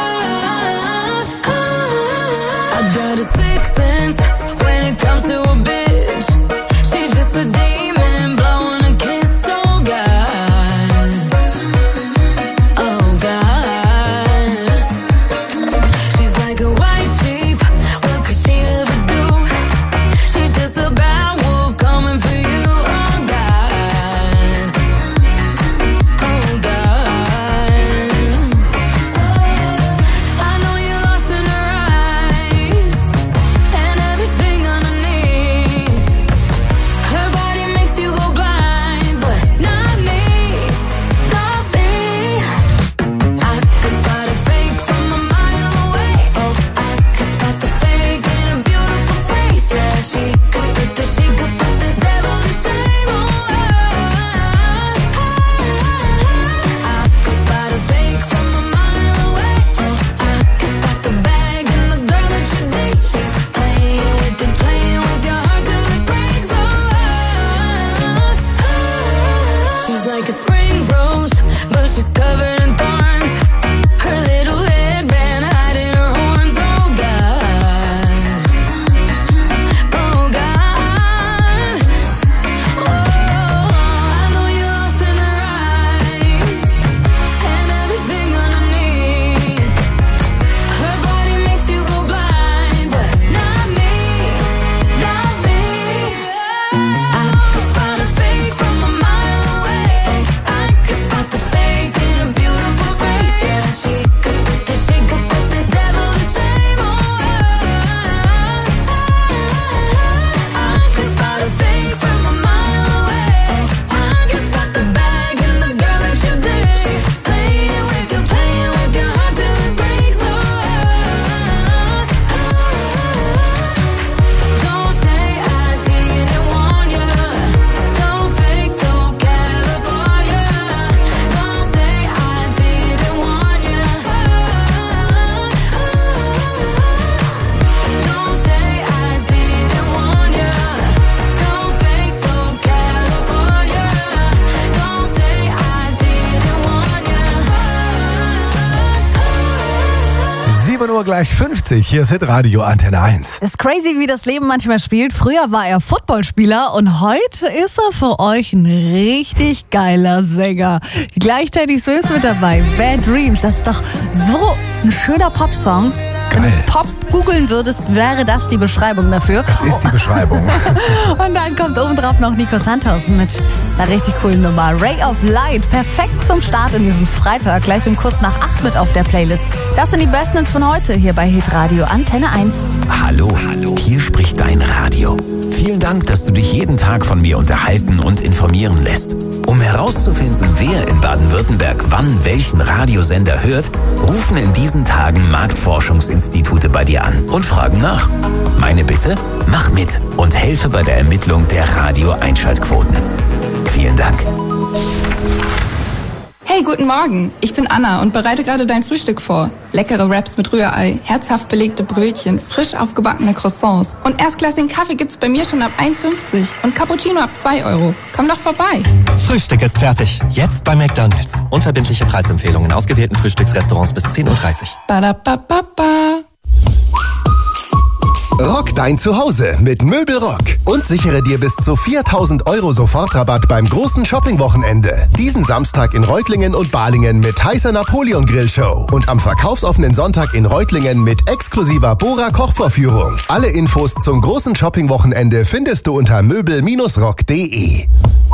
I, I, I got a sixth sense when it comes to a bitch. She's just a demon blowing a kiss. Oh God, oh God. She's like a white sheep. What could she ever do? She's just a bad wolf coming for you. Oh God, oh God. I know you're lost in her eyes and everything underneath. Her body makes you go blind, but not me, not me. I could spot a fake from a mile away. Oh, I could spot the fake in a beautiful face. Yeah, she could put the, she could put the devil to shame. Oh, I could spot a fake from a mile away. Oh, I could spot the bag in the girl that you date. She's playing with you, playing with your heart till it breaks. Oh, she's like a spring rose, but she's covered in thorns. Her little headband hiding her horns. Oh God, oh God. Oh, I know you're lost in her eyes and everything underneath. Her body makes you go blind, but not me, not me. I could spot a fake from a mile away. I could spot the fake in a beautiful face. Yeah, she could put the, she could put the devil to shame. Oh, I could spot a fake from a mile away. I could spot the bag in the girl that you date. She's playing with you, playing with your heart till it breaks. Oh, don't say I didn't warn you. So fake, so California. Don't say I didn't warn you. Don't say I didn't warn you. So fake, so California. Don't say I didn't warn you. sieben Uhr gleich fünfzig. Hier ist Hitradio Antenne eins. Das ist crazy, wie das Leben manchmal spielt. Früher war er Footballspieler und heute ist er für euch ein richtig geiler Sänger. Gleichzeitig Swiss mit dabei. Bad Dreams, das ist doch so ein schöner Popsong. Wenn du Pop googeln würdest, wäre das die Beschreibung dafür. Das ist die Beschreibung. Und dann kommt obendrauf noch Nico Santos mit einer richtig coolen Nummer. Ray of Light, perfekt zum Start in diesen Freitag. Gleich um kurz nach acht mit auf der Playlist. Das sind die besten Hits von heute hier bei Hitradio Antenne eins. Hallo, hallo, hier spricht dein Radio. Vielen Dank, dass du dich jeden Tag von mir unterhalten und informieren lässt. Um herauszufinden, wer in Baden-Württemberg wann welchen Radiosender hört, rufen in diesen Tagen Marktforschungsinstitute bei dir an und fragen nach. Meine Bitte, mach mit und helfe bei der Ermittlung der Radio-Einschaltquoten. Vielen Dank. Hey, guten Morgen. Ich bin Anna und bereite gerade dein Frühstück vor. Leckere Wraps mit Rührei, herzhaft belegte Brötchen, frisch aufgebackene Croissants. Und erstklassigen Kaffee gibt's bei mir schon ab eins fünfzig und Cappuccino ab zwei Euro. Komm doch vorbei. Frühstück ist fertig. Jetzt bei McDonald's. Unverbindliche Preisempfehlungen in ausgewählten Frühstücksrestaurants bis zehn Uhr dreißig. Badabababa. Rock dein Zuhause mit Möbelrock und sichere dir bis zu viertausend Euro Sofortrabatt beim großen Shoppingwochenende. Diesen Samstag in Reutlingen und Balingen mit heißer Napoleon-Grillshow und am verkaufsoffenen Sonntag in Reutlingen mit exklusiver Bora-Kochvorführung. Alle Infos zum großen Shoppingwochenende findest du unter möbel rock punkt de.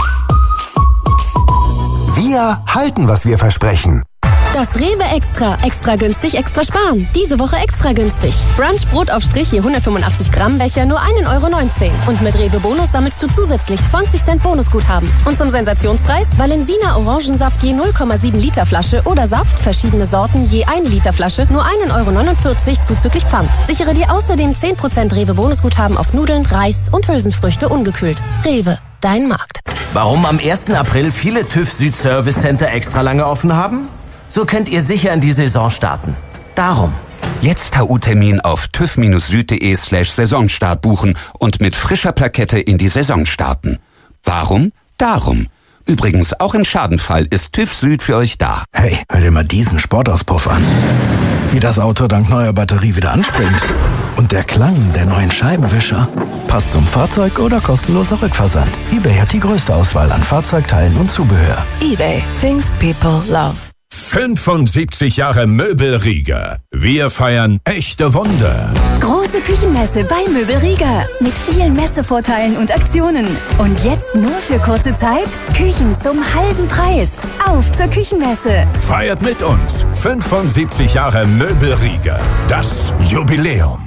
Wir halten, was wir versprechen. Das Rewe Extra. Extra günstig, extra sparen. Diese Woche extra günstig. Brunch Brot auf Strich je hundertfünfundachtzig Gramm Becher nur ein Euro neunzehn. Und mit Rewe Bonus sammelst du zusätzlich zwanzig Cent Bonusguthaben. Und zum Sensationspreis Valensina Orangensaft je null Komma sieben Liter Flasche oder Saft verschiedene Sorten je ein Liter Flasche nur ein Euro neunundvierzig zuzüglich Pfand. Sichere dir außerdem zehn Prozent Rewe Bonusguthaben auf Nudeln, Reis und Hülsenfrüchte ungekühlt. Rewe, dein Markt. Warum am ersten April viele TÜV Süd Service Center extra lange offen haben? So könnt ihr sicher in die Saison starten. Darum. Jetzt H U-Termin auf tüv-süd.de slash Saisonstart buchen und mit frischer Plakette in die Saison starten. Warum? Darum. Übrigens, auch im Schadenfall ist TÜV Süd für euch da. Hey, hör dir mal diesen Sportauspuff an. Wie das Auto dank neuer Batterie wieder anspringt. Und der Klang der neuen Scheibenwischer. Passt zum Fahrzeug oder kostenloser Rückversand. eBay hat die größte Auswahl an Fahrzeugteilen und Zubehör. eBay. Things people love. fünfundsiebzig Jahre Möbelrieger. Wir feiern echte Wunder. Große Küchenmesse bei Möbelrieger. Mit vielen Messevorteilen und Aktionen. Und jetzt nur für kurze Zeit Küchen zum halben Preis. Auf zur Küchenmesse. Feiert mit uns fünfundsiebzig Jahre Möbelrieger. Das Jubiläum.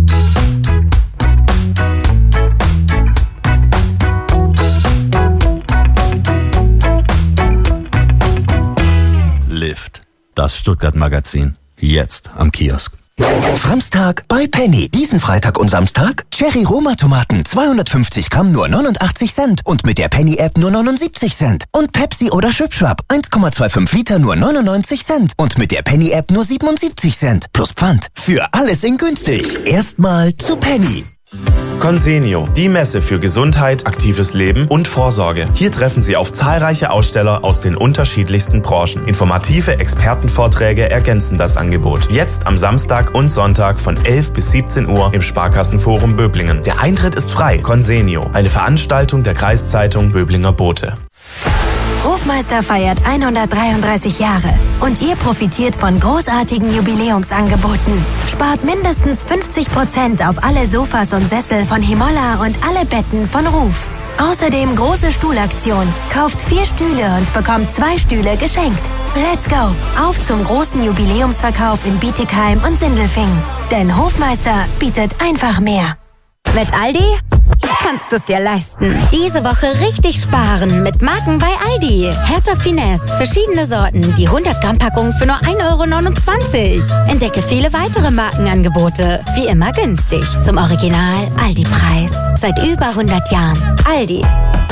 Lift. Das Stuttgart-Magazin. Jetzt am Kiosk. Samstag bei Penny. Diesen Freitag und Samstag Cherry Roma Tomaten zweihundertfünfzig Gramm nur neunundachtzig Cent und mit der Penny App nur neunundsiebzig Cent. Und Pepsi oder Schwipschwapp eins Komma fünfundzwanzig Liter nur neunundneunzig Cent und mit der Penny App nur siebenundsiebzig Cent. Plus Pfand. Für alles in günstig. Erstmal zu Penny. Consenio, die Messe für Gesundheit, aktives Leben und Vorsorge. Hier treffen Sie auf zahlreiche Aussteller aus den unterschiedlichsten Branchen. Informative Expertenvorträge ergänzen das Angebot. Jetzt am Samstag und Sonntag von elf bis siebzehn Uhr im Sparkassenforum Böblingen. Der Eintritt ist frei. Consenio, eine Veranstaltung der Kreiszeitung Böblinger Bote. Hofmeister feiert hundertdreiunddreißig Jahre und ihr profitiert von großartigen Jubiläumsangeboten. Spart mindestens fünfzig Prozent auf alle Sofas und Sessel von Himolla und alle Betten von Ruf. Außerdem große Stuhlaktion. Kauft vier Stühle und bekommt zwei Stühle geschenkt. Let's go! Auf zum großen Jubiläumsverkauf in Bietigheim und Sindelfingen. Denn Hofmeister bietet einfach mehr. Mit Aldi kannst du es dir leisten. Diese Woche richtig sparen mit Marken bei Aldi. Hertha Finesse, verschiedene Sorten, die hundert Gramm Packung für nur ein Euro neunundzwanzig. Entdecke viele weitere Markenangebote. Wie immer günstig. Zum Original Aldi-Preis. Seit über hundert Jahren. Aldi.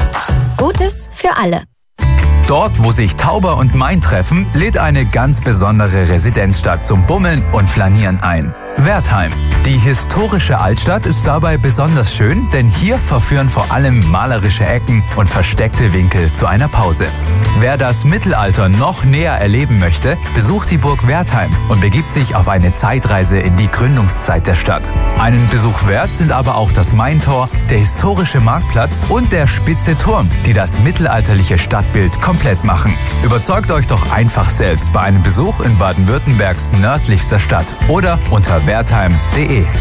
Gutes für alle. Dort, wo sich Tauber und Main treffen, lädt eine ganz besondere Residenzstadt zum Bummeln und Flanieren ein. Wertheim. Die historische Altstadt ist dabei besonders schön, denn hier verführen vor allem malerische Ecken und versteckte Winkel zu einer Pause. Wer das Mittelalter noch näher erleben möchte, besucht die Burg Wertheim und begibt sich auf eine Zeitreise in die Gründungszeit der Stadt. Einen Besuch wert sind aber auch das Maintor, der historische Marktplatz und der Spitze Turm, die das mittelalterliche Stadtbild komplett machen. Überzeugt euch doch einfach selbst bei einem Besuch in Baden-Württembergs nördlichster Stadt oder unter wertheim punkt de.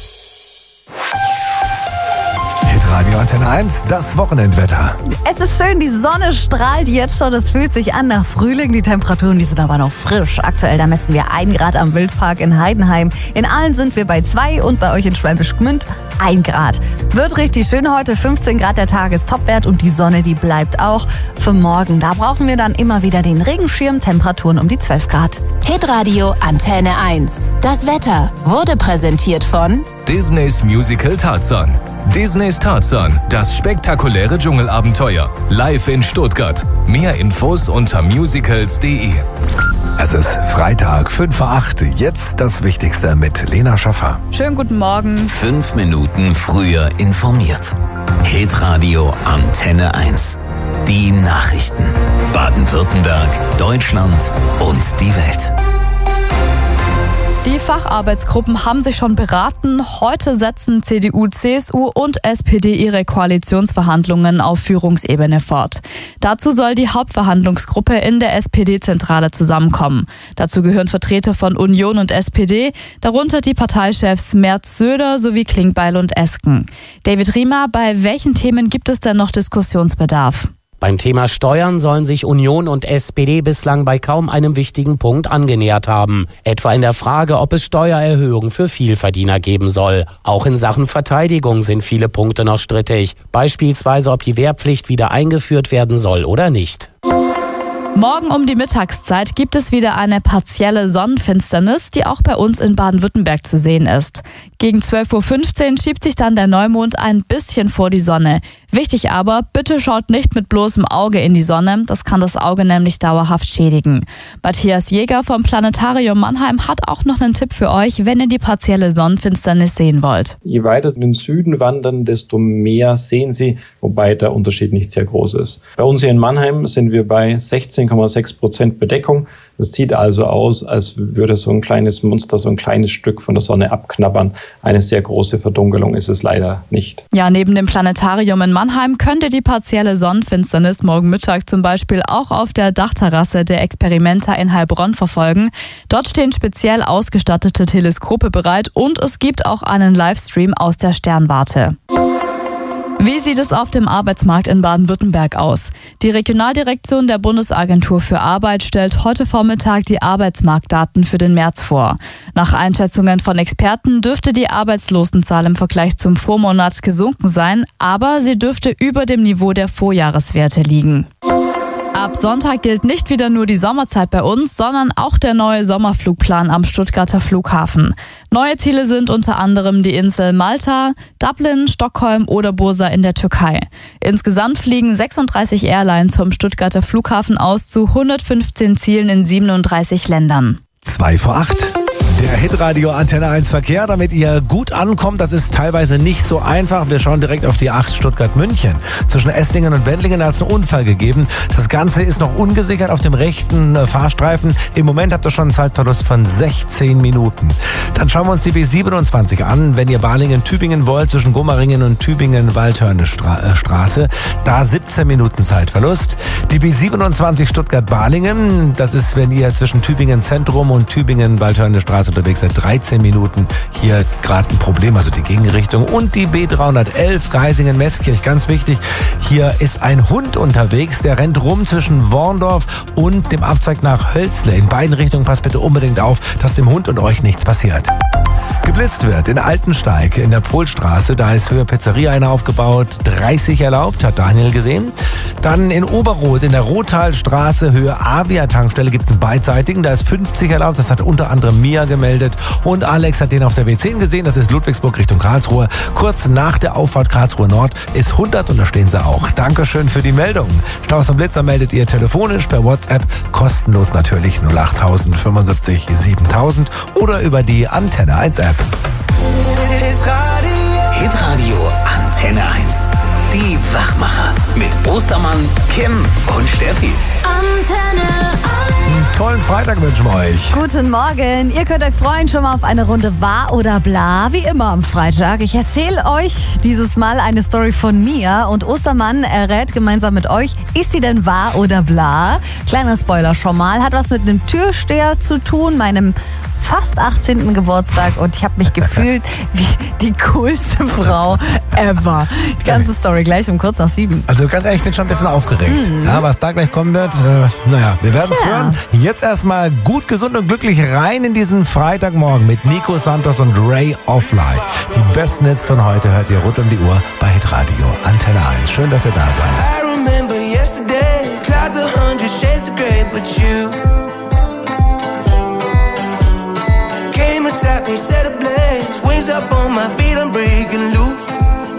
Radio Antenne eins, das Wochenendwetter. Es ist schön, die Sonne strahlt jetzt schon. Es fühlt sich an nach Frühling. Die Temperaturen, die sind aber noch frisch. Aktuell, da messen wir ein Grad am Wildpark in Heidenheim. In Aalen sind wir bei zwei und bei euch in Schwäbisch Gmünd ein Grad. Wird richtig schön heute. fünfzehn Grad der Tagestopwert und die Sonne, die bleibt auch. Für morgen, da brauchen wir dann immer wieder den Regenschirm. Temperaturen um die zwölf Grad. Hitradio Antenne eins. Das Wetter wurde präsentiert von Disneys Musical Tarzan. Disneys Tarzan, das spektakuläre Dschungelabenteuer. Live in Stuttgart. Mehr Infos unter musicals punkt de. Es ist Freitag, fünf vor acht. Jetzt das Wichtigste mit Lena Schaffer. Schönen guten Morgen. Fünf Minuten früher informiert. Hitradio Antenne eins. Die Nachrichten. Baden-Württemberg, Deutschland und die Welt. Die Facharbeitsgruppen haben sich schon beraten. Heute setzen C D U, C S U und S P D ihre Koalitionsverhandlungen auf Führungsebene fort. Dazu soll die Hauptverhandlungsgruppe in der S P D-Zentrale zusammenkommen. Dazu gehören Vertreter von Union und S P D, darunter die Parteichefs Merz, Söder sowie Klingbeil und Esken. David Riemer, bei welchen Themen gibt es denn noch Diskussionsbedarf? Beim Thema Steuern sollen sich Union und S P D bislang bei kaum einem wichtigen Punkt angenähert haben. Etwa in der Frage, ob es Steuererhöhungen für Vielverdiener geben soll. Auch in Sachen Verteidigung sind viele Punkte noch strittig. Beispielsweise, ob die Wehrpflicht wieder eingeführt werden soll oder nicht. Morgen um die Mittagszeit gibt es wieder eine partielle Sonnenfinsternis, die auch bei uns in Baden-Württemberg zu sehen ist. Gegen zwölf Uhr fünfzehn schiebt sich dann der Neumond ein bisschen vor die Sonne. Wichtig aber, bitte schaut nicht mit bloßem Auge in die Sonne, das kann das Auge nämlich dauerhaft schädigen. Matthias Jäger vom Planetarium Mannheim hat auch noch einen Tipp für euch, wenn ihr die partielle Sonnenfinsternis sehen wollt. Je weiter in den Süden wandern, desto mehr sehen Sie, wobei der Unterschied nicht sehr groß ist. Bei uns hier in Mannheim sind wir bei sechzehn Komma sechs Prozent Bedeckung. Das sieht also aus, als würde so ein kleines Monster so ein kleines Stück von der Sonne abknabbern. Eine sehr große Verdunkelung ist es leider nicht. Ja, neben dem Planetarium in Mannheim könnt ihr die partielle Sonnenfinsternis morgen Mittag zum Beispiel auch auf der Dachterrasse der Experimenta in Heilbronn verfolgen. Dort stehen speziell ausgestattete Teleskope bereit und es gibt auch einen Livestream aus der Sternwarte. Wie sieht es auf dem Arbeitsmarkt in Baden-Württemberg aus? Die Regionaldirektion der Bundesagentur für Arbeit stellt heute Vormittag die Arbeitsmarktdaten für den März vor. Nach Einschätzungen von Experten dürfte die Arbeitslosenzahl im Vergleich zum Vormonat gesunken sein, aber sie dürfte über dem Niveau der Vorjahreswerte liegen. Ab Sonntag gilt nicht wieder nur die Sommerzeit bei uns, sondern auch der neue Sommerflugplan am Stuttgarter Flughafen. Neue Ziele sind unter anderem die Insel Malta, Dublin, Stockholm oder Bursa in der Türkei. Insgesamt fliegen sechsunddreißig Airlines vom Stuttgarter Flughafen aus zu hundertfünfzehn Zielen in siebenunddreißig Ländern. Zwei vor acht. Der Hitradio Antenne eins Verkehr, damit ihr gut ankommt, das ist teilweise nicht so einfach. Wir schauen direkt auf die acht Stuttgart-München. Zwischen Esslingen und Wendlingen hat es einen Unfall gegeben. Das Ganze ist noch ungesichert auf dem rechten Fahrstreifen. Im Moment habt ihr schon einen Zeitverlust von sechzehn Minuten. Dann schauen wir uns die B siebenundzwanzig an, wenn ihr Balingen-Tübingen wollt, zwischen Gomaringen und Tübingen-Waldhörne-Straße. Da siebzehn Minuten Zeitverlust. Die B siebenundzwanzig Stuttgart-Balingen, das ist, wenn ihr zwischen Tübingen-Zentrum und Tübingen-Waldhörne-Straße unterwegs seid, dreizehn Minuten. Hier gerade ein Problem, also die Gegenrichtung. Und die B dreihundertelf Geisingen-Meßkirch, ganz wichtig, hier ist ein Hund unterwegs, der rennt rum zwischen Worndorf und dem Abzweig nach Hölzle. In beiden Richtungen passt bitte unbedingt auf, dass dem Hund und euch nichts passiert. Geblitzt wird in Altensteig in der Polstraße, da ist Höhe Pizzeria eine aufgebaut, dreißig erlaubt, hat Daniel gesehen. Dann in Oberroth in der Rothalstraße Höhe Avia-Tankstelle gibt es einen beidseitigen, da ist fünfzig erlaubt, das hat unter anderem Mia gemeldet und Alex hat den auf der W zehn gesehen, das ist Ludwigsburg Richtung Karlsruhe. Kurz nach der Auffahrt Karlsruhe Nord ist hundert und da stehen sie auch. Dankeschön für die Meldung. Staus und Blitzer meldet ihr telefonisch per WhatsApp, kostenlos natürlich null acht tausend fünfundsiebzig siebentausend oder über die Antenne eins App. Hitradio Antenne eins. Die Wachmacher mit Ostermann, Kim und Steffi. Antenne Einen tollen Freitag wünschen wir euch. Guten Morgen. Ihr könnt euch freuen schon mal auf eine Runde Wahr oder Bla, wie immer am Freitag. Ich erzähle euch dieses Mal eine Story von mir und Ostermann errät gemeinsam mit euch, ist sie denn wahr oder bla? Kleiner Spoiler schon mal, hat was mit einem Türsteher zu tun, meinem fast achtzehnten Geburtstag und ich habe mich gefühlt wie die coolste Frau ever. Die ganze Story gleich um kurz nach sieben. Also ganz ehrlich, ich bin schon ein bisschen aufgeregt. Mhm. Ja, was da gleich kommen wird, äh, naja, wir werden es Tja. hören. Jetzt erstmal gut, gesund und glücklich rein in diesen Freitagmorgen mit Nico Santos und Ray of Light. Die besten Hits von heute hört ihr rund um die Uhr bei Hitradio Antenne eins. Schön, dass ihr da seid. I remember yesterday, clouds a hundred shades of grey, but you came and sat me, set ablaze, wings up on my feet, I'm breaking loose.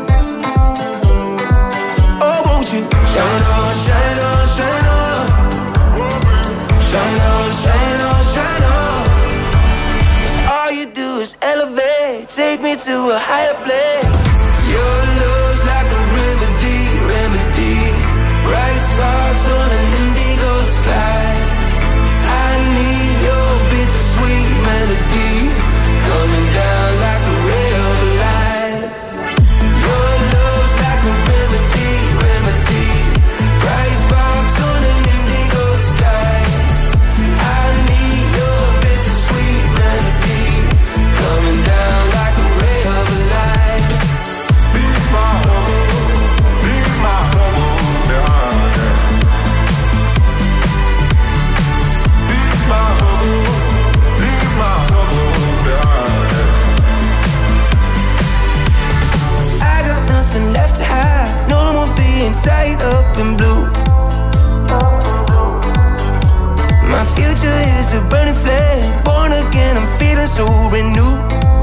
Oh, won't you shine on, shine on, shine on, shine on, shine on, shine on. 'Cause all you do is elevate, take me to a higher place. Your love's like a remedy, remedy. Bright sparks on an indigo sky. I need your bittersweet melody coming down like a ray of light. Your love's like a remedy, remedy. Bright sparks on an indigo sky. I need your bittersweet melody coming down like a ray of light. Be my home, be my home, darling. Be my home, be my home, darling. I got nothing left to hide, no more being tied up in blue. My future is a burning flame, born again, I'm feeling so renewed.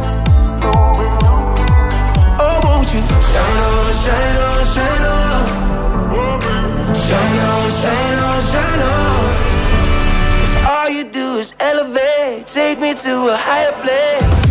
Oh, won't you shine on, shine on, shine on, shine on, shine on, shine on. 'Cause all you do is elevate, take me to a higher place.